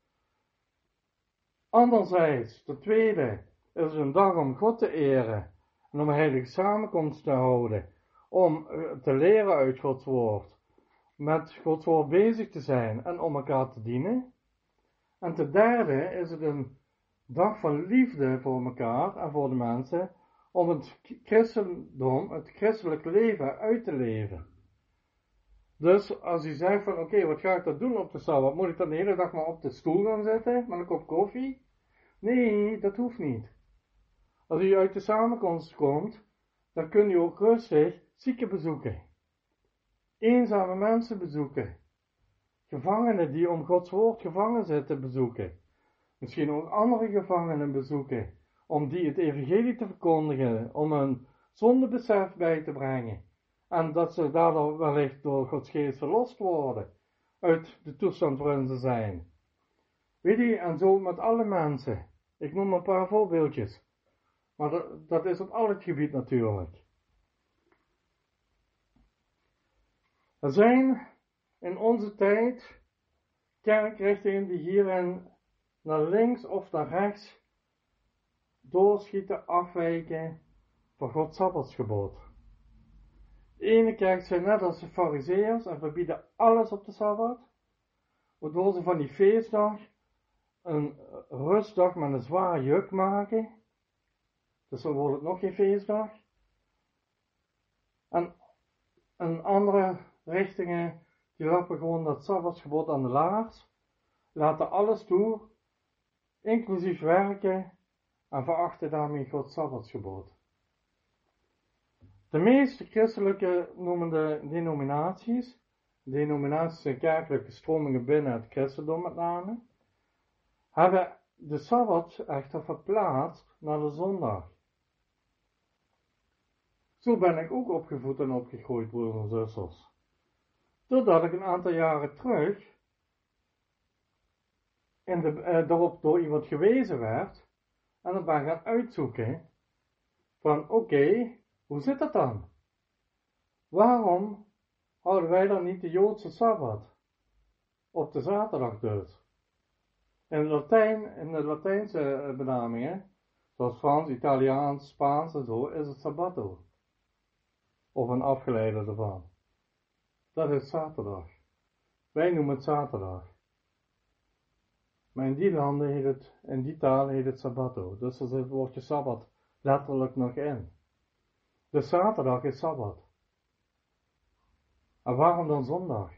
[SPEAKER 1] Anderzijds, ten tweede, is het een dag om God te eren en om een heilige samenkomst te houden. Om te leren uit Gods woord, met Gods woord bezig te zijn en om elkaar te dienen. En ten derde is het een dag van liefde voor elkaar en voor de mensen, om het christendom, het christelijke leven uit te leven. Dus als u zegt van oké, okay, wat ga ik dat doen op de Sabbat? Moet ik dan de hele dag maar op de stoel gaan zitten met een kop koffie? Nee, dat hoeft niet. Als u uit de samenkomst komt, dan kunt u ook rustig zieken bezoeken. Eenzame mensen bezoeken. Gevangenen die om Gods woord gevangen zitten bezoeken. Misschien ook andere gevangenen bezoeken. Om die het evangelie te verkondigen. Om een zondebesef bij te brengen. En dat ze daardoor wellicht door Gods geest verlost worden. Uit de toestand waarin ze zijn. Weet u, en zo met alle mensen. Ik noem een paar voorbeeldjes. Maar dat, dat is op al het gebied natuurlijk. Er zijn in onze tijd kerkrichtingen die hierin naar links of naar rechts doorschieten, afwijken van Gods sabbatsgebod. De ene kerk zijn net als de fariseërs en verbieden alles op de sabbat, waardoor ze van die feestdag een rustdag met een zware juk maken. Dus dan wordt het nog geen feestdag. En, en andere richtingen, die lappen gewoon dat sabbatsgebod aan de laars, laten alles toe, inclusief werken, en verachten daarmee Gods sabbatsgebod. De meeste christelijke noemende denominaties, denominaties en kerkelijke stromingen binnen het christendom met name, hebben de sabbat echter verplaatst naar de zondag. Zo ben ik ook opgevoed en opgegroeid, broers en zusters. Doordat ik een aantal jaren terug in de, eh, daarop door iemand gewezen werd, en dan ben gaan uitzoeken van oké, okay, hoe zit dat dan? Waarom houden wij dan niet de Joodse Sabbat? Op de zaterdag dus. In, Latijn, in de Latijnse benamingen, zoals Frans, Italiaans, Spaans en zo, is het Sabbato. Of een afgeleide ervan. Dat is zaterdag. Wij noemen het zaterdag. Maar in die landen heet het, in die taal heet het Sabbato. Dus er zit het woordje Sabbat letterlijk nog in. De zaterdag is Sabbat. En waarom dan zondag?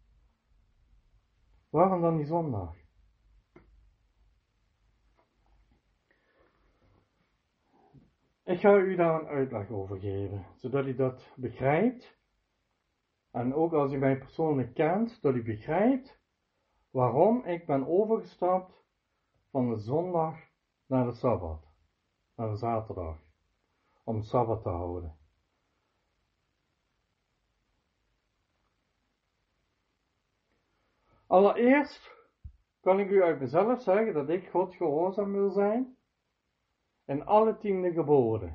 [SPEAKER 1] Waarom dan die zondag? Ik ga u daar een uitleg over geven, zodat u dat begrijpt. En ook als u mij persoonlijk kent, dat u begrijpt waarom ik ben overgestapt van de zondag naar de Sabbat, naar de zaterdag, om Sabbat te houden. Allereerst kan ik u uit mezelf zeggen dat ik God gehoorzaam wil zijn in alle tiende geboden.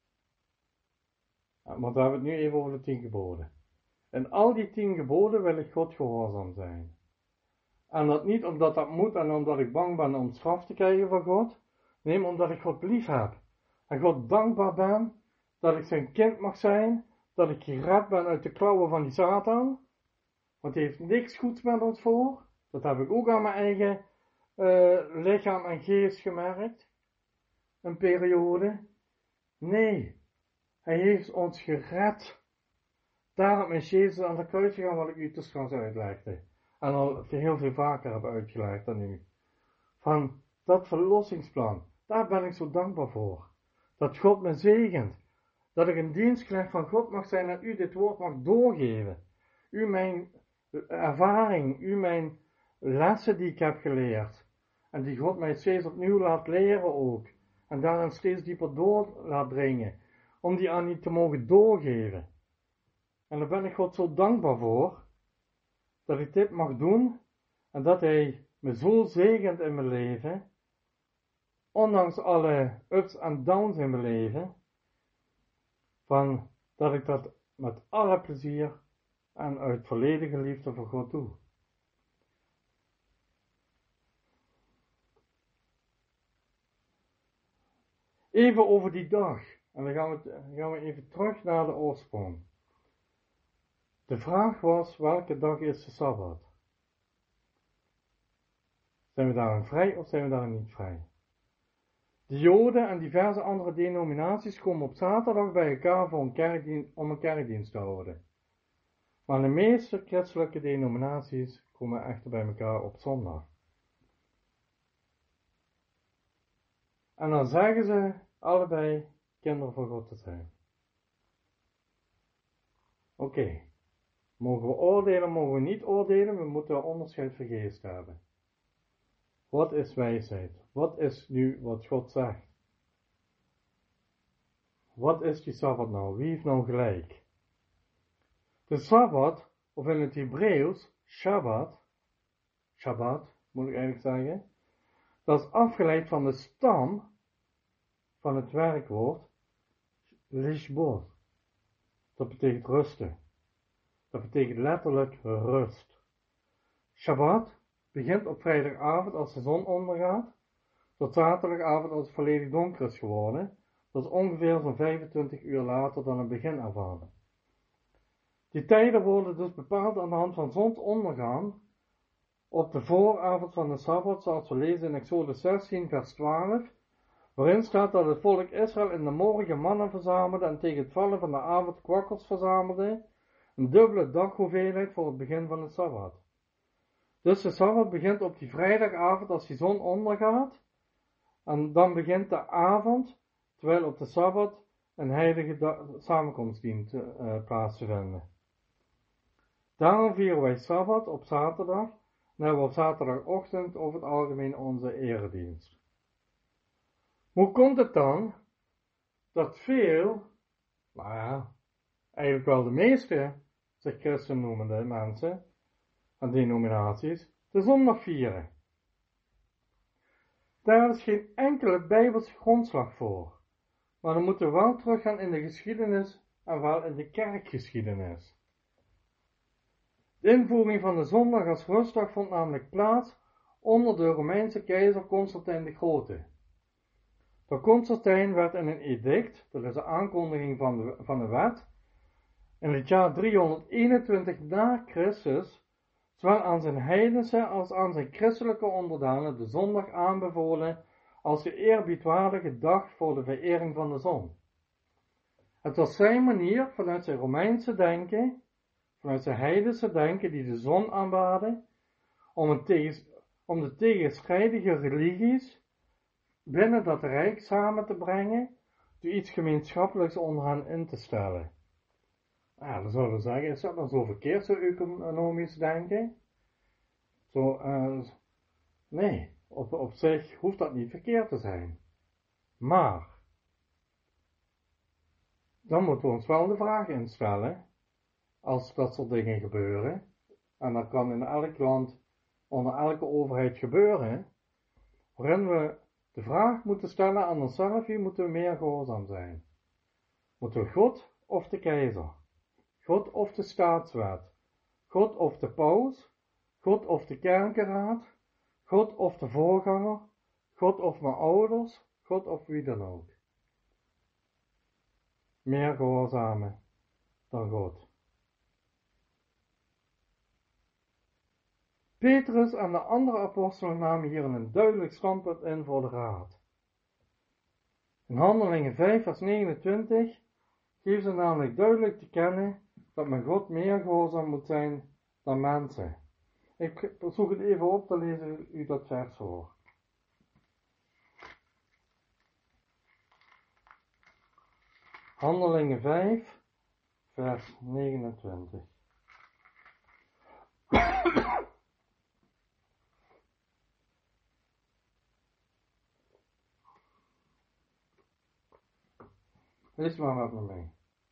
[SPEAKER 1] Want daar hebben we het nu even over de tien geboden. In al die tien geboden wil ik God gehoorzaam zijn. En dat niet omdat dat moet en omdat ik bang ben om straf te krijgen van God. Nee, maar omdat ik God lief heb. En God dankbaar ben dat ik zijn kind mag zijn. Dat ik gered ben uit de klauwen van die Satan. Want hij heeft niks goeds met ons voor. Dat heb ik ook aan mijn eigen uh, lichaam en geest gemerkt. Een periode. Nee, hij heeft ons gered. Daarom is Jezus aan de kruis gegaan, wat ik u te straks uitlegde. En al heel veel vaker heb uitgelegd dan u. Van dat verlossingsplan, daar ben ik zo dankbaar voor. Dat God me zegent. Dat ik een dienstknecht van God mag zijn en u dit woord mag doorgeven. U mijn ervaring, u mijn lessen die ik heb geleerd. En die God mij steeds opnieuw laat leren ook. En daarin steeds dieper door laat dringen. Om die aan u te mogen doorgeven. En daar ben ik God zo dankbaar voor. Dat ik dit mag doen. En dat hij me zo zegent in mijn leven. Ondanks alle ups en downs in mijn leven. Van dat ik dat met alle plezier en uit volledige liefde voor God doe. Even over die dag. En dan gaan we, gaan we even terug naar de oorsprong. De vraag was, welke dag is de Sabbat? Zijn we daarin vrij of zijn we daarin niet vrij? De Joden en diverse andere denominaties komen op zaterdag bij elkaar voor een kerkdienst, om een kerkdienst te houden. Maar de meeste christelijke denominaties komen echter bij elkaar op zondag. En dan zeggen ze allebei kinderen van God te zijn. Oké, okay. Mogen we oordelen, mogen we niet oordelen, we moeten onderscheid van geest hebben. Wat is wijsheid? Wat is nu wat God zegt? Wat is die Sabbat nou? Wie heeft nou gelijk? De Sabbat, of in het Hebreeuws, Shabbat, Shabbat moet ik eigenlijk zeggen, dat is afgeleid van de stam van het werkwoord lishbot. Dat betekent rusten. Dat betekent letterlijk rust. Shabbat begint op vrijdagavond als de zon ondergaat, tot zaterdagavond als het volledig donker is geworden. Dat is ongeveer zo'n vijfentwintig uur later dan het begin ervan. Die tijden worden dus bepaald aan de hand van zonsondergang op de vooravond van de Sabbat, zoals we lezen in Exodus zestien vers twaalf, waarin staat dat het volk Israël in de morgen mannen verzamelde en tegen het vallen van de avond kwakkels verzamelde, een dubbele daghoeveelheid voor het begin van de Sabbat. Dus de Sabbat begint op die vrijdagavond als die zon ondergaat, en dan begint de avond, terwijl op de Sabbat een heilige samenkomst dient uh, plaats te vinden. Daarom vieren wij Sabbat op zaterdag, en hebben we op zaterdagochtend over het algemeen onze eredienst. Hoe komt het dan dat veel, nou ja, eigenlijk wel de meeste, zich christen noemende mensen en denominaties, de zondag vieren? Daar is geen enkele bijbelse grondslag voor, maar dan moeten we wel teruggaan in de geschiedenis en wel in de kerkgeschiedenis. De invoering van de zondag als rustdag vond namelijk plaats onder de Romeinse keizer Constantijn de Grote. Door Constantijn werd in een edict, dat is de aankondiging van de, van de wet, in het jaar driehonderdeenentwintig na Christus, zowel aan zijn heidense als aan zijn christelijke onderdanen de zondag aanbevolen als de eerbiedwaardige dag voor de verering van de zon. Het was zijn manier vanuit zijn Romeinse denken, vanuit zijn heidense denken die de zon aanbaden, om, een tegen, om de tegenstrijdige religies binnen dat rijk samen te brengen, door iets gemeenschappelijks onder hen in te stellen. Nou, dan zouden we zeggen, is dat dan zo verkeerd, zo economisch denken? Zo, uh, nee, op, op zich hoeft dat niet verkeerd te zijn. Maar, dan moeten we ons wel de vraag instellen, als dat soort dingen gebeuren, en dat kan in elk land, onder elke overheid gebeuren, waarin we de vraag moeten stellen aan onszelf, wie moeten we meer gehoorzaam zijn? Moeten we God of de keizer? God of de staatswet? God of de paus? God of de kerkenraad? God of de voorganger? God of mijn ouders? God of wie dan ook? Meer gehoorzamen dan God. Petrus en de andere apostelen namen hier een duidelijk standpunt in voor de raad. In Handelingen vijf vers negenentwintig geven ze namelijk duidelijk te kennen dat men God meer gehoorzaam moet zijn dan mensen. Ik zoek het even op te lezen u dat vers voor. Handelingen vijf vers negenentwintig. Lees maar wat met mij.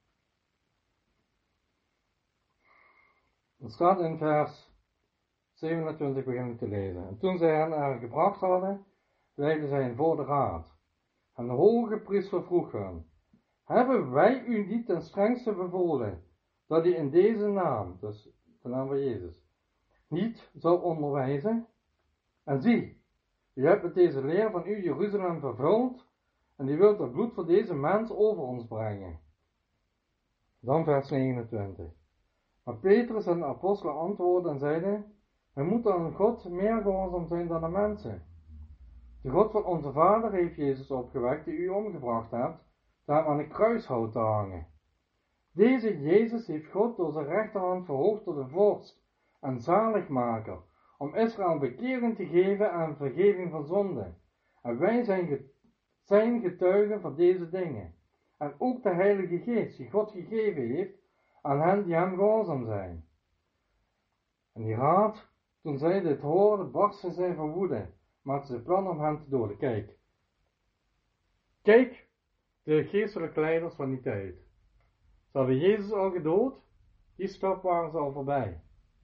[SPEAKER 1] Het staat in vers zevenentwintig beginnen te lezen. En toen zij hen er gebracht hadden, leidden zij hen voor de raad. En de hoge priester vroeg hen: hebben wij u niet ten strengste bevolen, dat u in deze naam, dus de naam van Jezus, niet zou onderwijzen? En zie, u hebt met deze leer van u Jeruzalem vervuld, en die wilt het bloed van deze mens over ons brengen. Dan vers negenentwintig. Maar Petrus en de apostelen antwoordden en zeiden: wij moeten aan God meer gehoorzaam zijn dan de mensen. De God van onze vader heeft Jezus opgewekt, die u omgebracht hebt, daar aan een kruishout te hangen. Deze Jezus heeft God door zijn rechterhand verhoogd tot de vorst en zaligmaker, om Israël bekering te geven en vergeving van zonde. En wij zijn zijn getuigen van deze dingen. En ook de Heilige Geest, die God gegeven heeft aan hen die hem gehoorzaam zijn. En die raad, toen zij dit hoorden, barstten zij van woede, maakten ze plan om hem te doden. Kijk. Kijk, de geestelijke leiders van die tijd. Ze hadden Jezus al gedood, die stap waren ze al voorbij.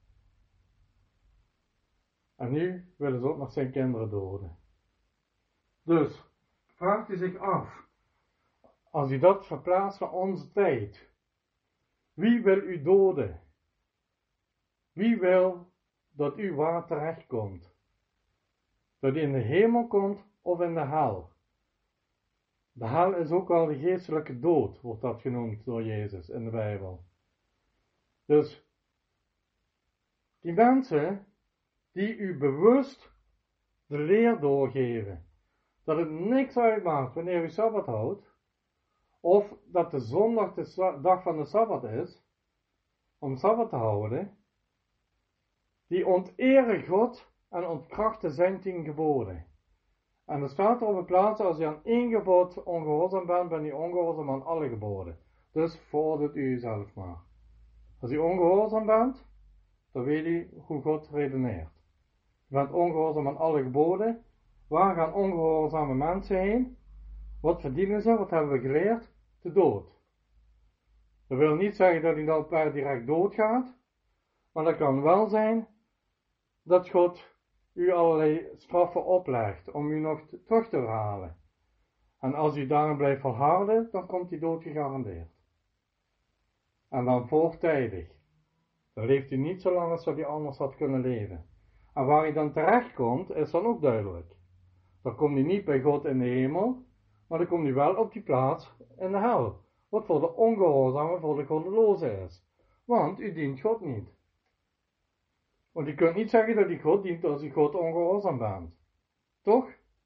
[SPEAKER 1] En nu willen ze ook nog zijn kinderen doden. Dus, vraagt u zich af, als u dat verplaatst naar onze tijd, wie wil u doden? Wie wil dat u waar terecht komt? Dat u in de hemel komt of in de hel? De hel is ook wel de geestelijke dood, wordt dat genoemd door Jezus in de Bijbel. Dus, die mensen die u bewust de leer doorgeven, dat het niks uitmaakt wanneer u Sabbat houdt, of dat de zondag de dag van de Sabbat is, om Sabbat te houden, die onteren God en ontkrachten zijn tien geboden. En er staat er op een plaats, als je aan één gebod ongehoorzaam bent, ben je ongehoorzaam aan alle geboden. Dus veroordeelt u uzelf maar. Als u ongehoorzaam bent, dan weet u hoe God redeneert. Je bent ongehoorzaam aan alle geboden. Waar gaan ongehoorzame mensen heen? Wat verdienen ze? Wat hebben we geleerd? De dood. Dat wil niet zeggen dat hij dan per direct doodgaat, maar dat kan wel zijn dat God u allerlei straffen oplegt om u nog terug te halen. En als u daarin blijft volharden, dan komt die dood gegarandeerd. En dan voortijdig. Dan leeft u niet zo lang als dat u anders had kunnen leven. En waar u dan terecht komt, is dan ook duidelijk. Dan komt u niet bij God in de hemel, maar dan komt u wel op die plaats in de hel. Wat voor de ongehoorzame, voor de goddeloze is. Want u dient God niet. Want u kunt niet zeggen dat u God dient als u God ongehoorzaam bent. Toch?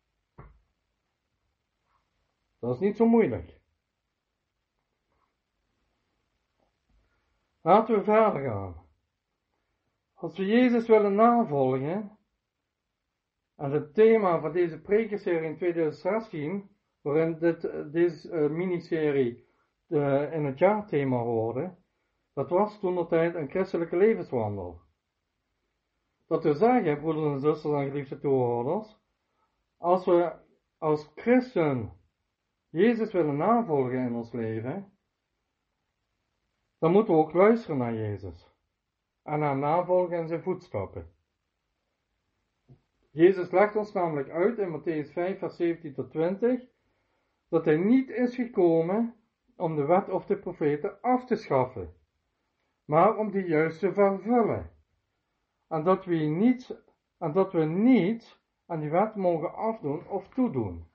[SPEAKER 1] Dat is niet zo moeilijk. Laten we verder gaan. Als we Jezus willen navolgen, en het thema van deze prekenserie in tweeduizend zestien, waarin dit, deze uh, miniserie uh, in het jaarthema hoorde, dat was toen de tijd een christelijke levenswandel. Dat wil zeggen, broeders en zusters en geliefde toehoorders, als we als christen Jezus willen navolgen in ons leven, dan moeten we ook luisteren naar Jezus en hem navolgen in zijn voetstappen. Jezus legt ons namelijk uit in Mattheüs vijf, vers zeventien tot twintig, dat hij niet is gekomen om de wet of de profeten af te schaffen, maar om die juist te vervullen. En dat we niet, en dat we niet aan die wet mogen afdoen of toedoen.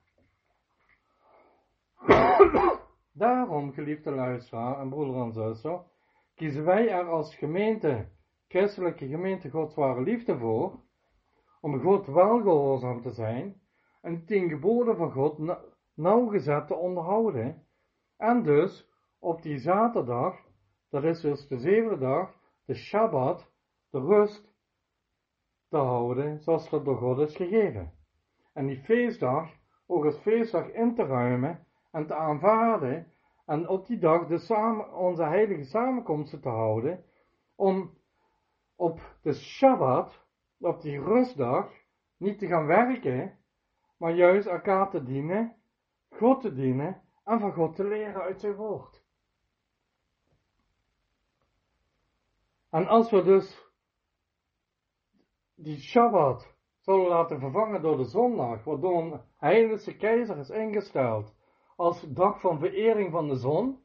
[SPEAKER 1] Daarom, geliefde luisteraar en broeder en zuster, kiezen wij er als gemeente, christelijke gemeente Gods ware liefde voor, om God wel gehoorzaam te zijn en de tien geboden van God na- nauwgezet te onderhouden. En dus op die zaterdag, dat is dus de zevende dag, de Shabbat, de rust, te houden zoals dat door God is gegeven. En die feestdag ook als feestdag in te ruimen en te aanvaarden en op die dag de samen, onze heilige samenkomsten te houden om op de Shabbat, op die rustdag, niet te gaan werken, maar juist elkaar te dienen, God te dienen en van God te leren uit zijn woord. En als we dus die Shabbat zullen laten vervangen door de zondag, waardoor een heidense keizer is ingesteld als dag van verering van de zon,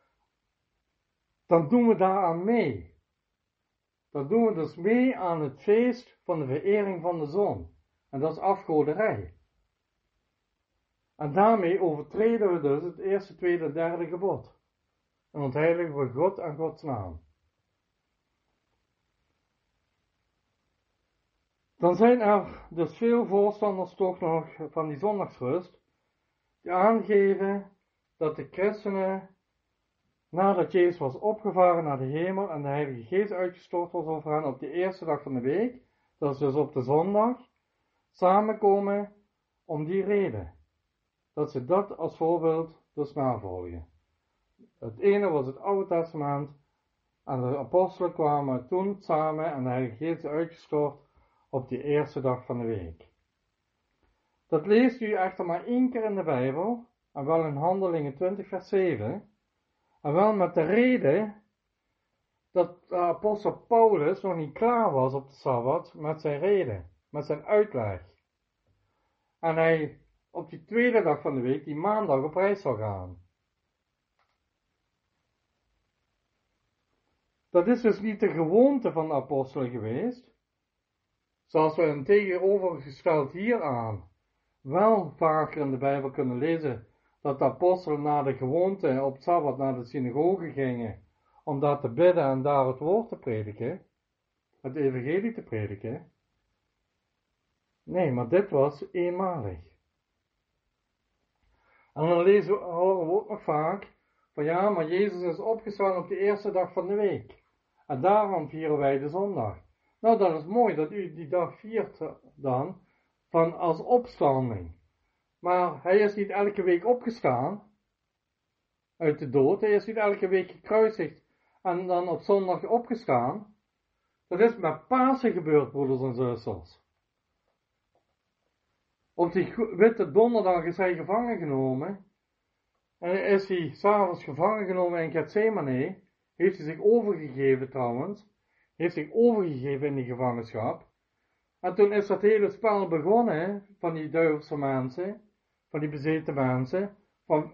[SPEAKER 1] dan doen we daaraan mee. Dan doen we dus mee aan het feest van de verering van de zon. En dat is afgoderij. En daarmee overtreden we dus het eerste, tweede, derde gebod. En ontheiligen we God en Gods naam. Dan zijn er dus veel voorstanders toch nog van die zondagsrust, die aangeven dat de christenen, nadat Jezus was opgevaren naar de hemel en de Heilige Geest uitgestort was over hen op de eerste dag van de week, dat is dus op de zondag, samenkomen om die reden. dat ze dat als voorbeeld dus navolgen. Het ene was het Oude Testament en de apostelen kwamen toen samen en de Heilige Geest is uitgestort op die eerste dag van de week. Dat leest u echter maar één keer in de Bijbel, en wel in Handelingen twintig vers zeven, en wel met de reden dat de apostel Paulus nog niet klaar was op de Sabbat met zijn reden, met zijn uitleg. En hij op die tweede dag van de week, die maandag, op reis zou gaan. Dat is dus niet de gewoonte van de apostelen geweest, zoals we een tegenovergesteld hieraan wel vaker in de Bijbel kunnen lezen, dat de apostelen naar de gewoonte op Sabbat naar de synagoge gingen, om daar te bidden en daar het woord te prediken, het evangelie te prediken. Nee, maar dit was eenmalig. En dan lezen we, horen we ook nog vaak, van ja, maar Jezus is opgestaan op de eerste dag van de week. En daarom vieren wij de zondag. Nou, dat is mooi dat u die dag viert dan, van als opstanding. Maar hij is niet elke week opgestaan uit de dood. Hij is niet elke week gekruisigd en dan op zondag opgestaan. Dat is met Pasen gebeurd, broeders en zusters. Op die witte donderdag is hij gevangen genomen. En is hij s'avonds gevangen genomen in Gethsemane. Heeft hij zich overgegeven trouwens. Heeft zich overgegeven in die gevangenschap. En toen is dat hele spel begonnen van die duivelse mensen. Van die bezeten mensen. Van,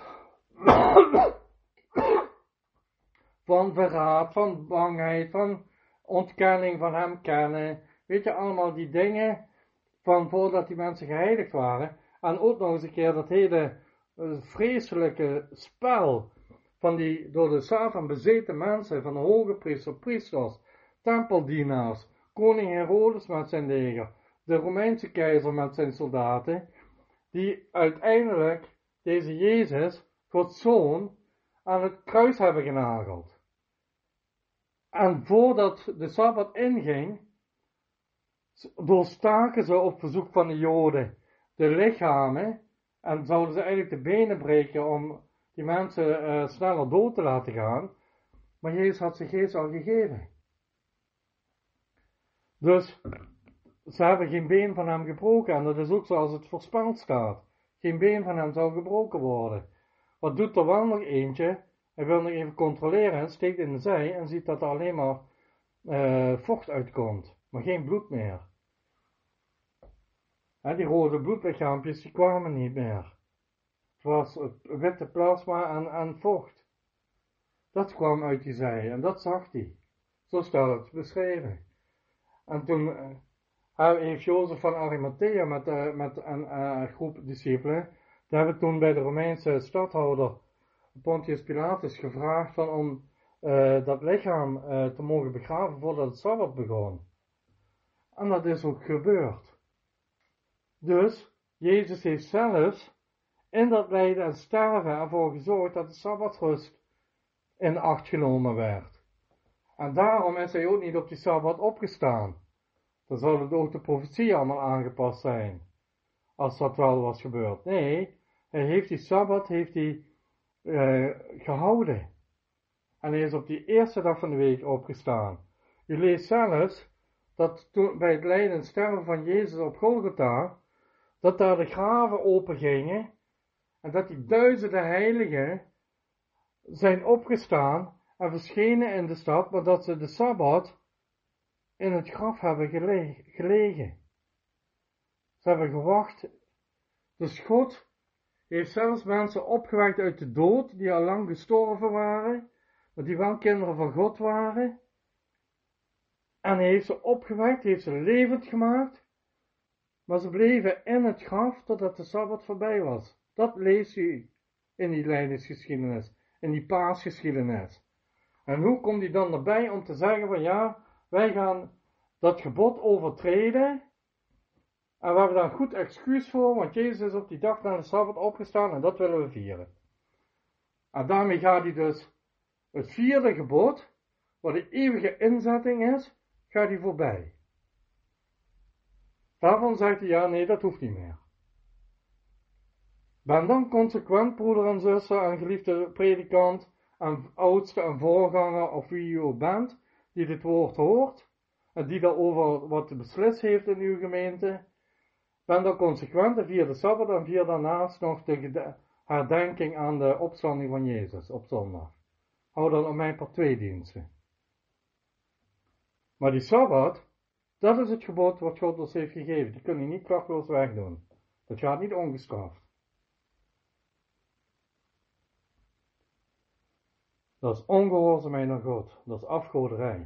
[SPEAKER 1] van verraad, van bangheid, van ontkenning van hem kennen. Weet je, allemaal die dingen van voordat die mensen geheiligd waren. En ook nog eens een keer dat hele uh, vreselijke spel van die door de Satan bezeten mensen, van de hoge priester, priesters, tempeldienaars, koning Herodes met zijn leger, de Romeinse keizer met zijn soldaten, die uiteindelijk deze Jezus, Gods Zoon, aan het kruis hebben genageld. En voordat de Sabbat inging, doorstaken ze op verzoek van de Joden de lichamen en zouden ze eigenlijk de benen breken om die mensen uh, sneller dood te laten gaan. Maar Jezus had zijn geest al gegeven. Dus ze hebben geen been van hem gebroken. En dat is ook zoals het voorspeld staat. Geen been van hem zou gebroken worden. Wat doet er wel nog eentje? Hij wil nog even controleren, steekt in de zij en ziet dat er alleen maar uh, vocht uitkomt. Maar geen bloed meer. En die rode bloedlichaampjes die kwamen niet meer. Het was het witte plasma en, en vocht. Dat kwam uit die zij en dat zag hij. Zo staat het beschreven. En toen uh, heeft Jozef van Arimathea met, uh, met een uh, groep discipelen, die hebben toen bij de Romeinse stadhouder Pontius Pilatus gevraagd van om uh, dat lichaam uh, te mogen begraven voordat het Sabbat begon. En dat is ook gebeurd. Dus, Jezus heeft zelfs in dat lijden en sterven ervoor gezorgd dat de Sabbatrust in acht genomen werd. En daarom is hij ook niet op die Sabbat opgestaan. Dan zou ook de profetie allemaal aangepast zijn. Als dat wel was gebeurd. Nee, hij heeft die Sabbat heeft hij, uh, gehouden. En hij is op die eerste dag van de week opgestaan. U leest zelfs dat toen, bij het lijden en sterven van Jezus op Golgotha, dat daar de graven open gingen en dat die duizenden heiligen zijn opgestaan en verschenen in de stad, maar dat ze de Sabbat in het graf hebben gele- gelegen. Ze hebben gewacht. Dus God heeft zelfs mensen opgewekt uit de dood, die al lang gestorven waren, maar die wel kinderen van God waren. En hij heeft ze opgewekt, heeft ze levend gemaakt, maar ze bleven in het graf totdat de Sabbat voorbij was. Dat leest u in die lijdensgeschiedenis, in die paasgeschiedenis. En hoe komt hij dan erbij om te zeggen van ja, wij gaan dat gebod overtreden en we hebben daar een goed excuus voor, want Jezus is op die dag na de Sabbat opgestaan en dat willen we vieren. En daarmee gaat hij dus het vierde gebod, wat de eeuwige inzetting is, gaat hij voorbij. Daarvan zegt hij ja, nee, dat hoeft niet meer. Ben dan consequent, broeder en zuster en geliefde predikant en oudste en voorganger of wie u ook bent, die dit woord hoort en die daarover wat te beslissen heeft in uw gemeente. Ben dan consequent en vier de Sabbat en vier daarnaast nog de herdenking aan de opstanding van Jezus op zondag. Hou dan op mijn per twee diensten. Maar die Sabbat, dat is het gebod wat God ons heeft gegeven. Die kun je niet klakloos wegdoen. Dat gaat niet ongestraft. Dat is ongehoorzaamheid naar God. Dat is afgoderij.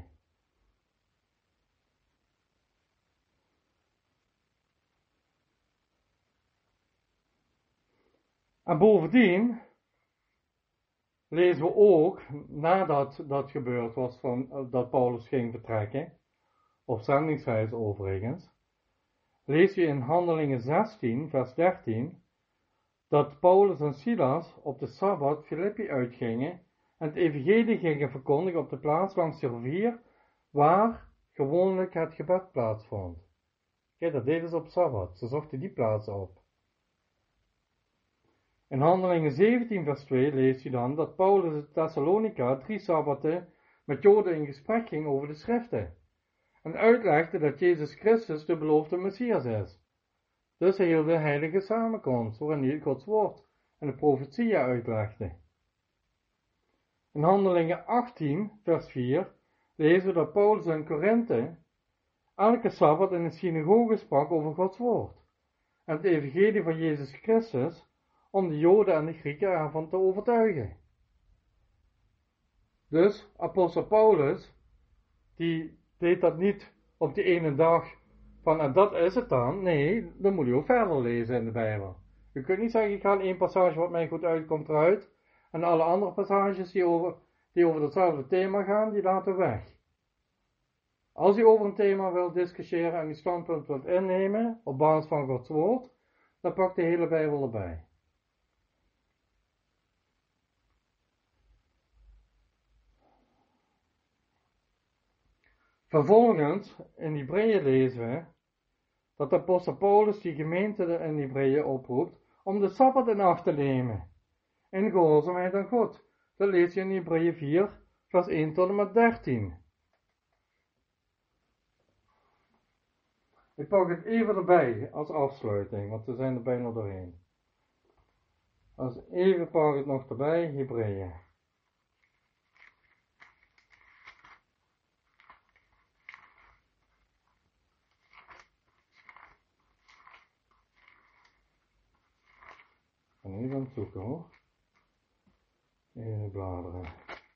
[SPEAKER 1] En bovendien lezen we ook, nadat dat gebeurd was, van, dat Paulus ging vertrekken, op zendingsreis overigens, lees je in Handelingen zestien, vers dertien, dat Paulus en Silas op de Sabbat Filippi uitgingen en het evangelie gingen verkondigen op de plaats langs de rivier, waar gewoonlijk het gebed plaatsvond. Kijk, dat deden ze op Sabbat, ze zochten die plaats op. In Handelingen zeventien vers twee lees je dan dat Paulus in Thessalonica drie sabbatten met Joden in gesprek ging over de schriften. En uitlegde dat Jezus Christus de beloofde Messias is. Dus hij hield de heilige samenkomst, waarin hij Gods woord en de profetieën uitlegde. In Handelingen achttien vers vier lezen we dat Paulus in Korinthe elke sabbat in de synagoge sprak over Gods woord en het evangelie van Jezus Christus, om de Joden en de Grieken ervan te overtuigen. Dus, apostel Paulus, die deed dat niet op die ene dag van, en dat is het dan. Nee, dan moet je ook verder lezen in de Bijbel. Je kunt niet zeggen, ik ga één passage wat mij goed uitkomt eruit, en alle andere passages die over, die over hetzelfde thema gaan, die laten we weg. Als u over een thema wilt discussiëren en uw standpunt wilt innemen, op basis van Gods woord, dan pak de hele Bijbel erbij. Vervolgens, in Hebreeën lezen we, dat de apostel Paulus die gemeente in Hebreeën oproept, om de Sabbat in acht te nemen, in gehoorzaamheid aan God. Dat lees je in Hebreeën vier, vers één tot en met dertien. Ik pak het even erbij als afsluiting, want we zijn er bijna doorheen. Als even pak ik het nog erbij, Hebreeën. Ik ben even aan het zoeken hoor. Even bladeren.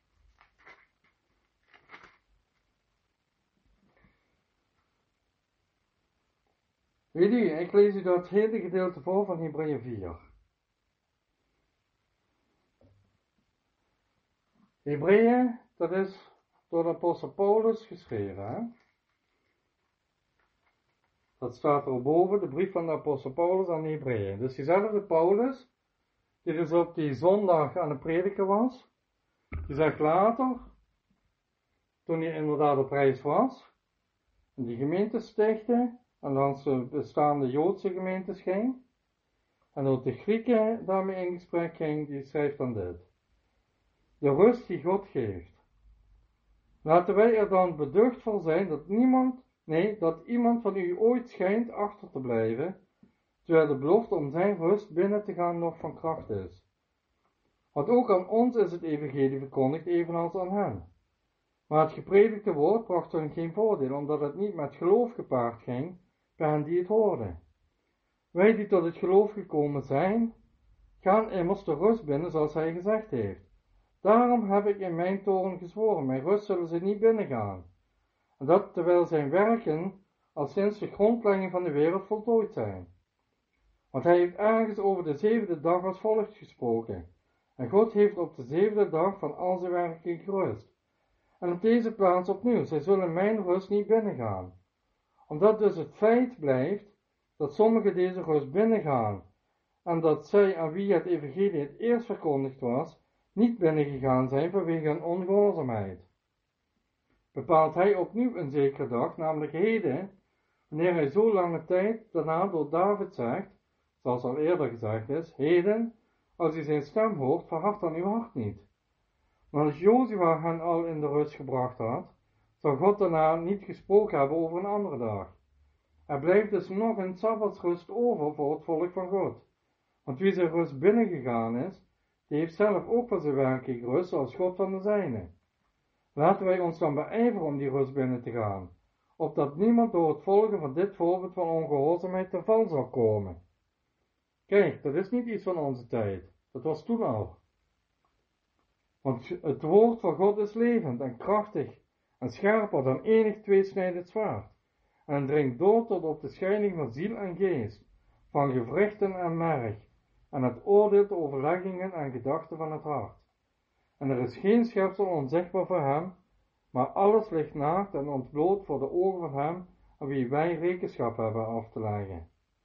[SPEAKER 1] Weet u, ik lees u dat hele gedeelte voor van Hebreeën vier. Hebreeën, dat is door de apostel Paulus geschreven. Hè? Dat staat er boven, de brief van de apostel Paulus aan de Hebreeën. Dus diezelfde Paulus, die dus op die zondag aan het prediken was, die zegt later, toen hij inderdaad op reis was, en die gemeente stichtte, en langs de bestaande Joodse gemeentes ging, en ook de Grieken daarmee in gesprek ging, die schrijft dan dit. De rust die God geeft. Laten wij er dan beducht van zijn dat niemand, nee, dat iemand van u ooit schijnt achter te blijven, terwijl de belofte om zijn rust binnen te gaan nog van kracht is. Want ook aan ons is het evangelie verkondigd, evenals aan hen. Maar het gepredikte woord bracht hun geen voordeel, omdat het niet met geloof gepaard ging bij hen die het hoorden. Wij die tot het geloof gekomen zijn, gaan immers de rust binnen zoals hij gezegd heeft. Daarom heb ik in mijn toren gezworen, mijn rust zullen ze niet binnengaan. En dat terwijl zijn werken al sinds de grondlegging van de wereld voltooid zijn. Want hij heeft ergens over de zevende dag als volgt gesproken. En God heeft op de zevende dag van al zijn werken gerust. En op deze plaats opnieuw, zij zullen mijn rust niet binnengaan. Omdat dus het feit blijft dat sommigen deze rust binnengaan, en dat zij aan wie het evangelie het eerst verkondigd was, niet binnengegaan zijn vanwege hun ongehoorzaamheid. Bepaalt hij opnieuw een zekere dag, namelijk heden, wanneer hij zo lange tijd daarna door David zegt, zoals al eerder gezegd is, heden, als u zijn stem hoort, verhard dan uw hart niet. Maar als Jozua hen al in de rust gebracht had, zou God daarna niet gesproken hebben over een andere dag. Er blijft dus nog een sabbatsrust over voor het volk van God. Want wie zijn rust binnengegaan is, die heeft zelf ook van zijn werkelijk rust, zoals God van de zijne. Laten wij ons dan beijveren om die rust binnen te gaan, opdat niemand door het volgen van dit voorbeeld van ongehoorzaamheid te val zal komen. Kijk, dat is niet iets van onze tijd, dat was toen al. Want het woord van God is levend en krachtig en scherper dan enig tweesnijdend zwaard, en dringt door tot op de scheiding van ziel en geest, van gewrichten en merg, en het oordeelt de overleggingen en gedachten van het hart. En er is geen schepsel onzichtbaar voor hem, maar alles ligt naakt en ontbloot voor de ogen van hem, aan wie wij rekenschap hebben af te leggen.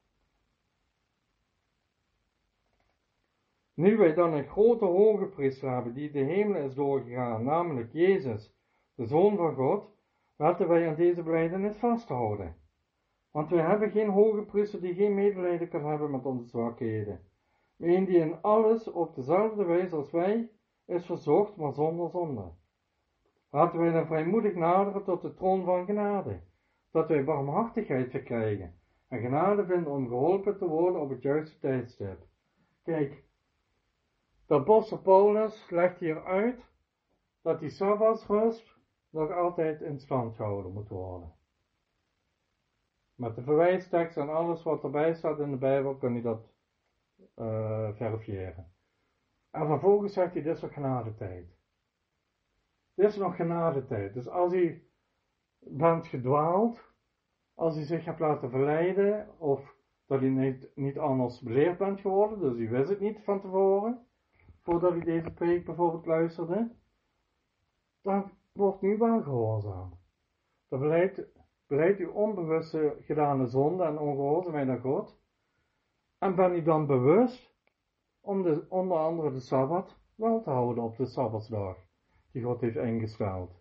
[SPEAKER 1] Nu wij dan een grote hoge priester hebben die de hemel is doorgegaan, namelijk Jezus, de Zoon van God, laten wij aan deze belijdenis vasthouden. Want wij hebben geen hoge priester die geen medelijden kan hebben met onze zwakheden, maar een die in alles op dezelfde wijze als wij is verzocht, maar zonder zonde. Laten wij dan vrijmoedig naderen tot de troon van genade, dat wij barmhartigheid verkrijgen en genade vinden om geholpen te worden op het juiste tijdstip. Kijk, de apostel Paulus legt hier uit dat die sabbatsrust nog altijd in stand gehouden moet worden. Met de verwijstekst en alles wat erbij staat in de Bijbel kun je dat uh, verifiëren. En vervolgens zegt hij, dit is nog genadetijd. Dit is nog genadetijd. Dus als u bent gedwaald, als u zich hebt laten verleiden, of dat u niet, niet anders beleerd bent geworden, dus u wist het niet van tevoren, voordat u deze preek bijvoorbeeld luisterde, dan wordt nu wel gehoorzaam. Dan beleidt, beleidt uw onbewuste gedane zonde en ongehoorzaamheid aan God, en ben u dan bewust om de, onder andere de Sabbat wel te houden op de Sabbatsdag die God heeft ingesteld.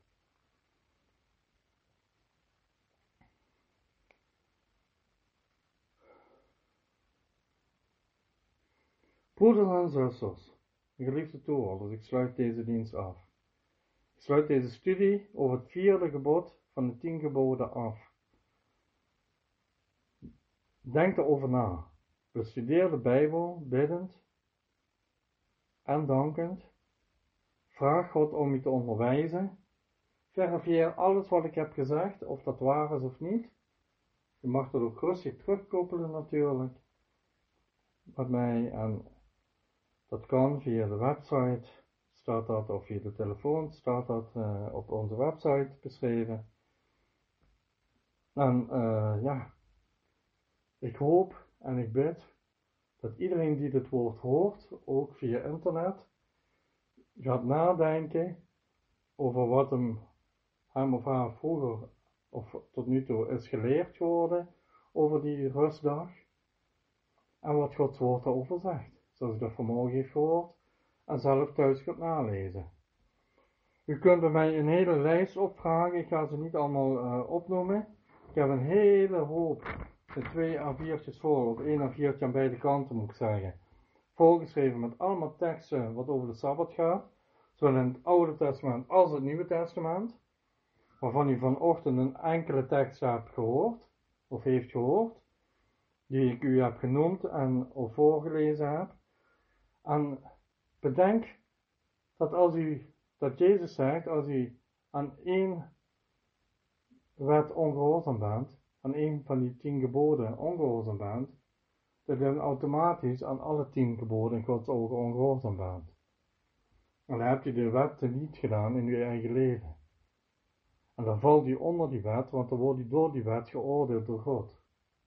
[SPEAKER 1] Broeders en zusters, geliefde toehoorders, ik sluit deze dienst af. Ik sluit deze studie over het vierde gebod van de tien geboden af. Denk erover na. Bestudeer de Bijbel biddend en dankend. Vraag God om je te onderwijzen. Verifieer alles wat ik heb gezegd, of dat waar is of niet. Je mag dat ook rustig terugkoppelen natuurlijk met mij, en dat kan via de website, staat dat, of via de telefoon, staat dat uh, op onze website beschreven. En uh, ja, ik hoop en ik bid dat iedereen die dit woord hoort, ook via internet, gaat nadenken over wat hem, hem of haar vroeger of tot nu toe is geleerd geworden over die rustdag. En wat Gods woord daarover zegt, zoals u dat vanmorgen heeft gehoord en zelf thuis kunt nalezen. U kunt bij mij een hele lijst opvragen, ik ga ze niet allemaal uh, opnoemen. Ik heb een hele hoop, de twee A viertjes vol, of één A viertje aan beide kanten moet ik zeggen, volgeschreven met allemaal teksten wat over de Sabbat gaat, zowel in het Oude Testament als het Nieuwe Testament, waarvan u vanochtend een enkele tekst hebt gehoord, of heeft gehoord, die ik u heb genoemd en of voorgelezen heb. En bedenk dat als u, dat Jezus zegt, als u aan één wet ongehoorzaam bent, aan één van die tien geboden ongehoorzaam bent, dat u dan automatisch aan alle tien geboden in Gods ogen ongehoorzaam bent. En dan hebt u de wet niet gedaan in uw eigen leven. En dan valt u onder die wet, want dan wordt u door die wet geoordeeld door God.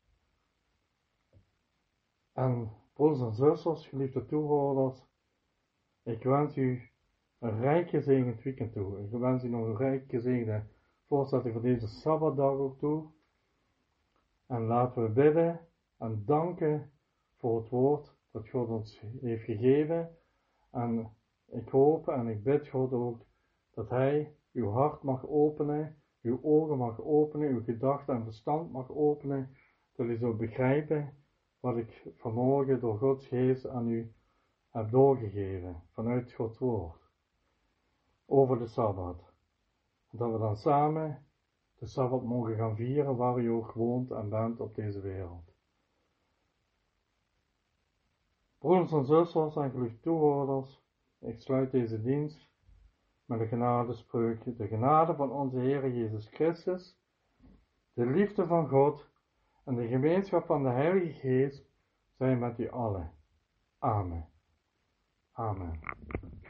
[SPEAKER 1] En broeders en zusters, geliefde toehoorders, ik wens u een rijk gezegend weekend toe. Ik wens u nog een rijk gezegende voortzetting van deze Sabbatdag ook toe. En laten we bidden en danken voor het woord dat God ons heeft gegeven. En ik hoop en ik bid God ook dat Hij uw hart mag openen, uw ogen mag openen, uw gedachten en verstand mag openen, dat u zult begrijpen wat ik vanmorgen door Gods geest aan u heb doorgegeven vanuit Gods woord over de Sabbat. Dat we dan samen de Sabbat mogen gaan vieren waar u ook woont en bent op deze wereld. Broeders en zusters en geliefde toehoorders, ik sluit deze dienst met de genadespreuk. De genade van onze Heer Jezus Christus, de liefde van God en de gemeenschap van de Heilige Geest zijn met u allen. Amen. Amen.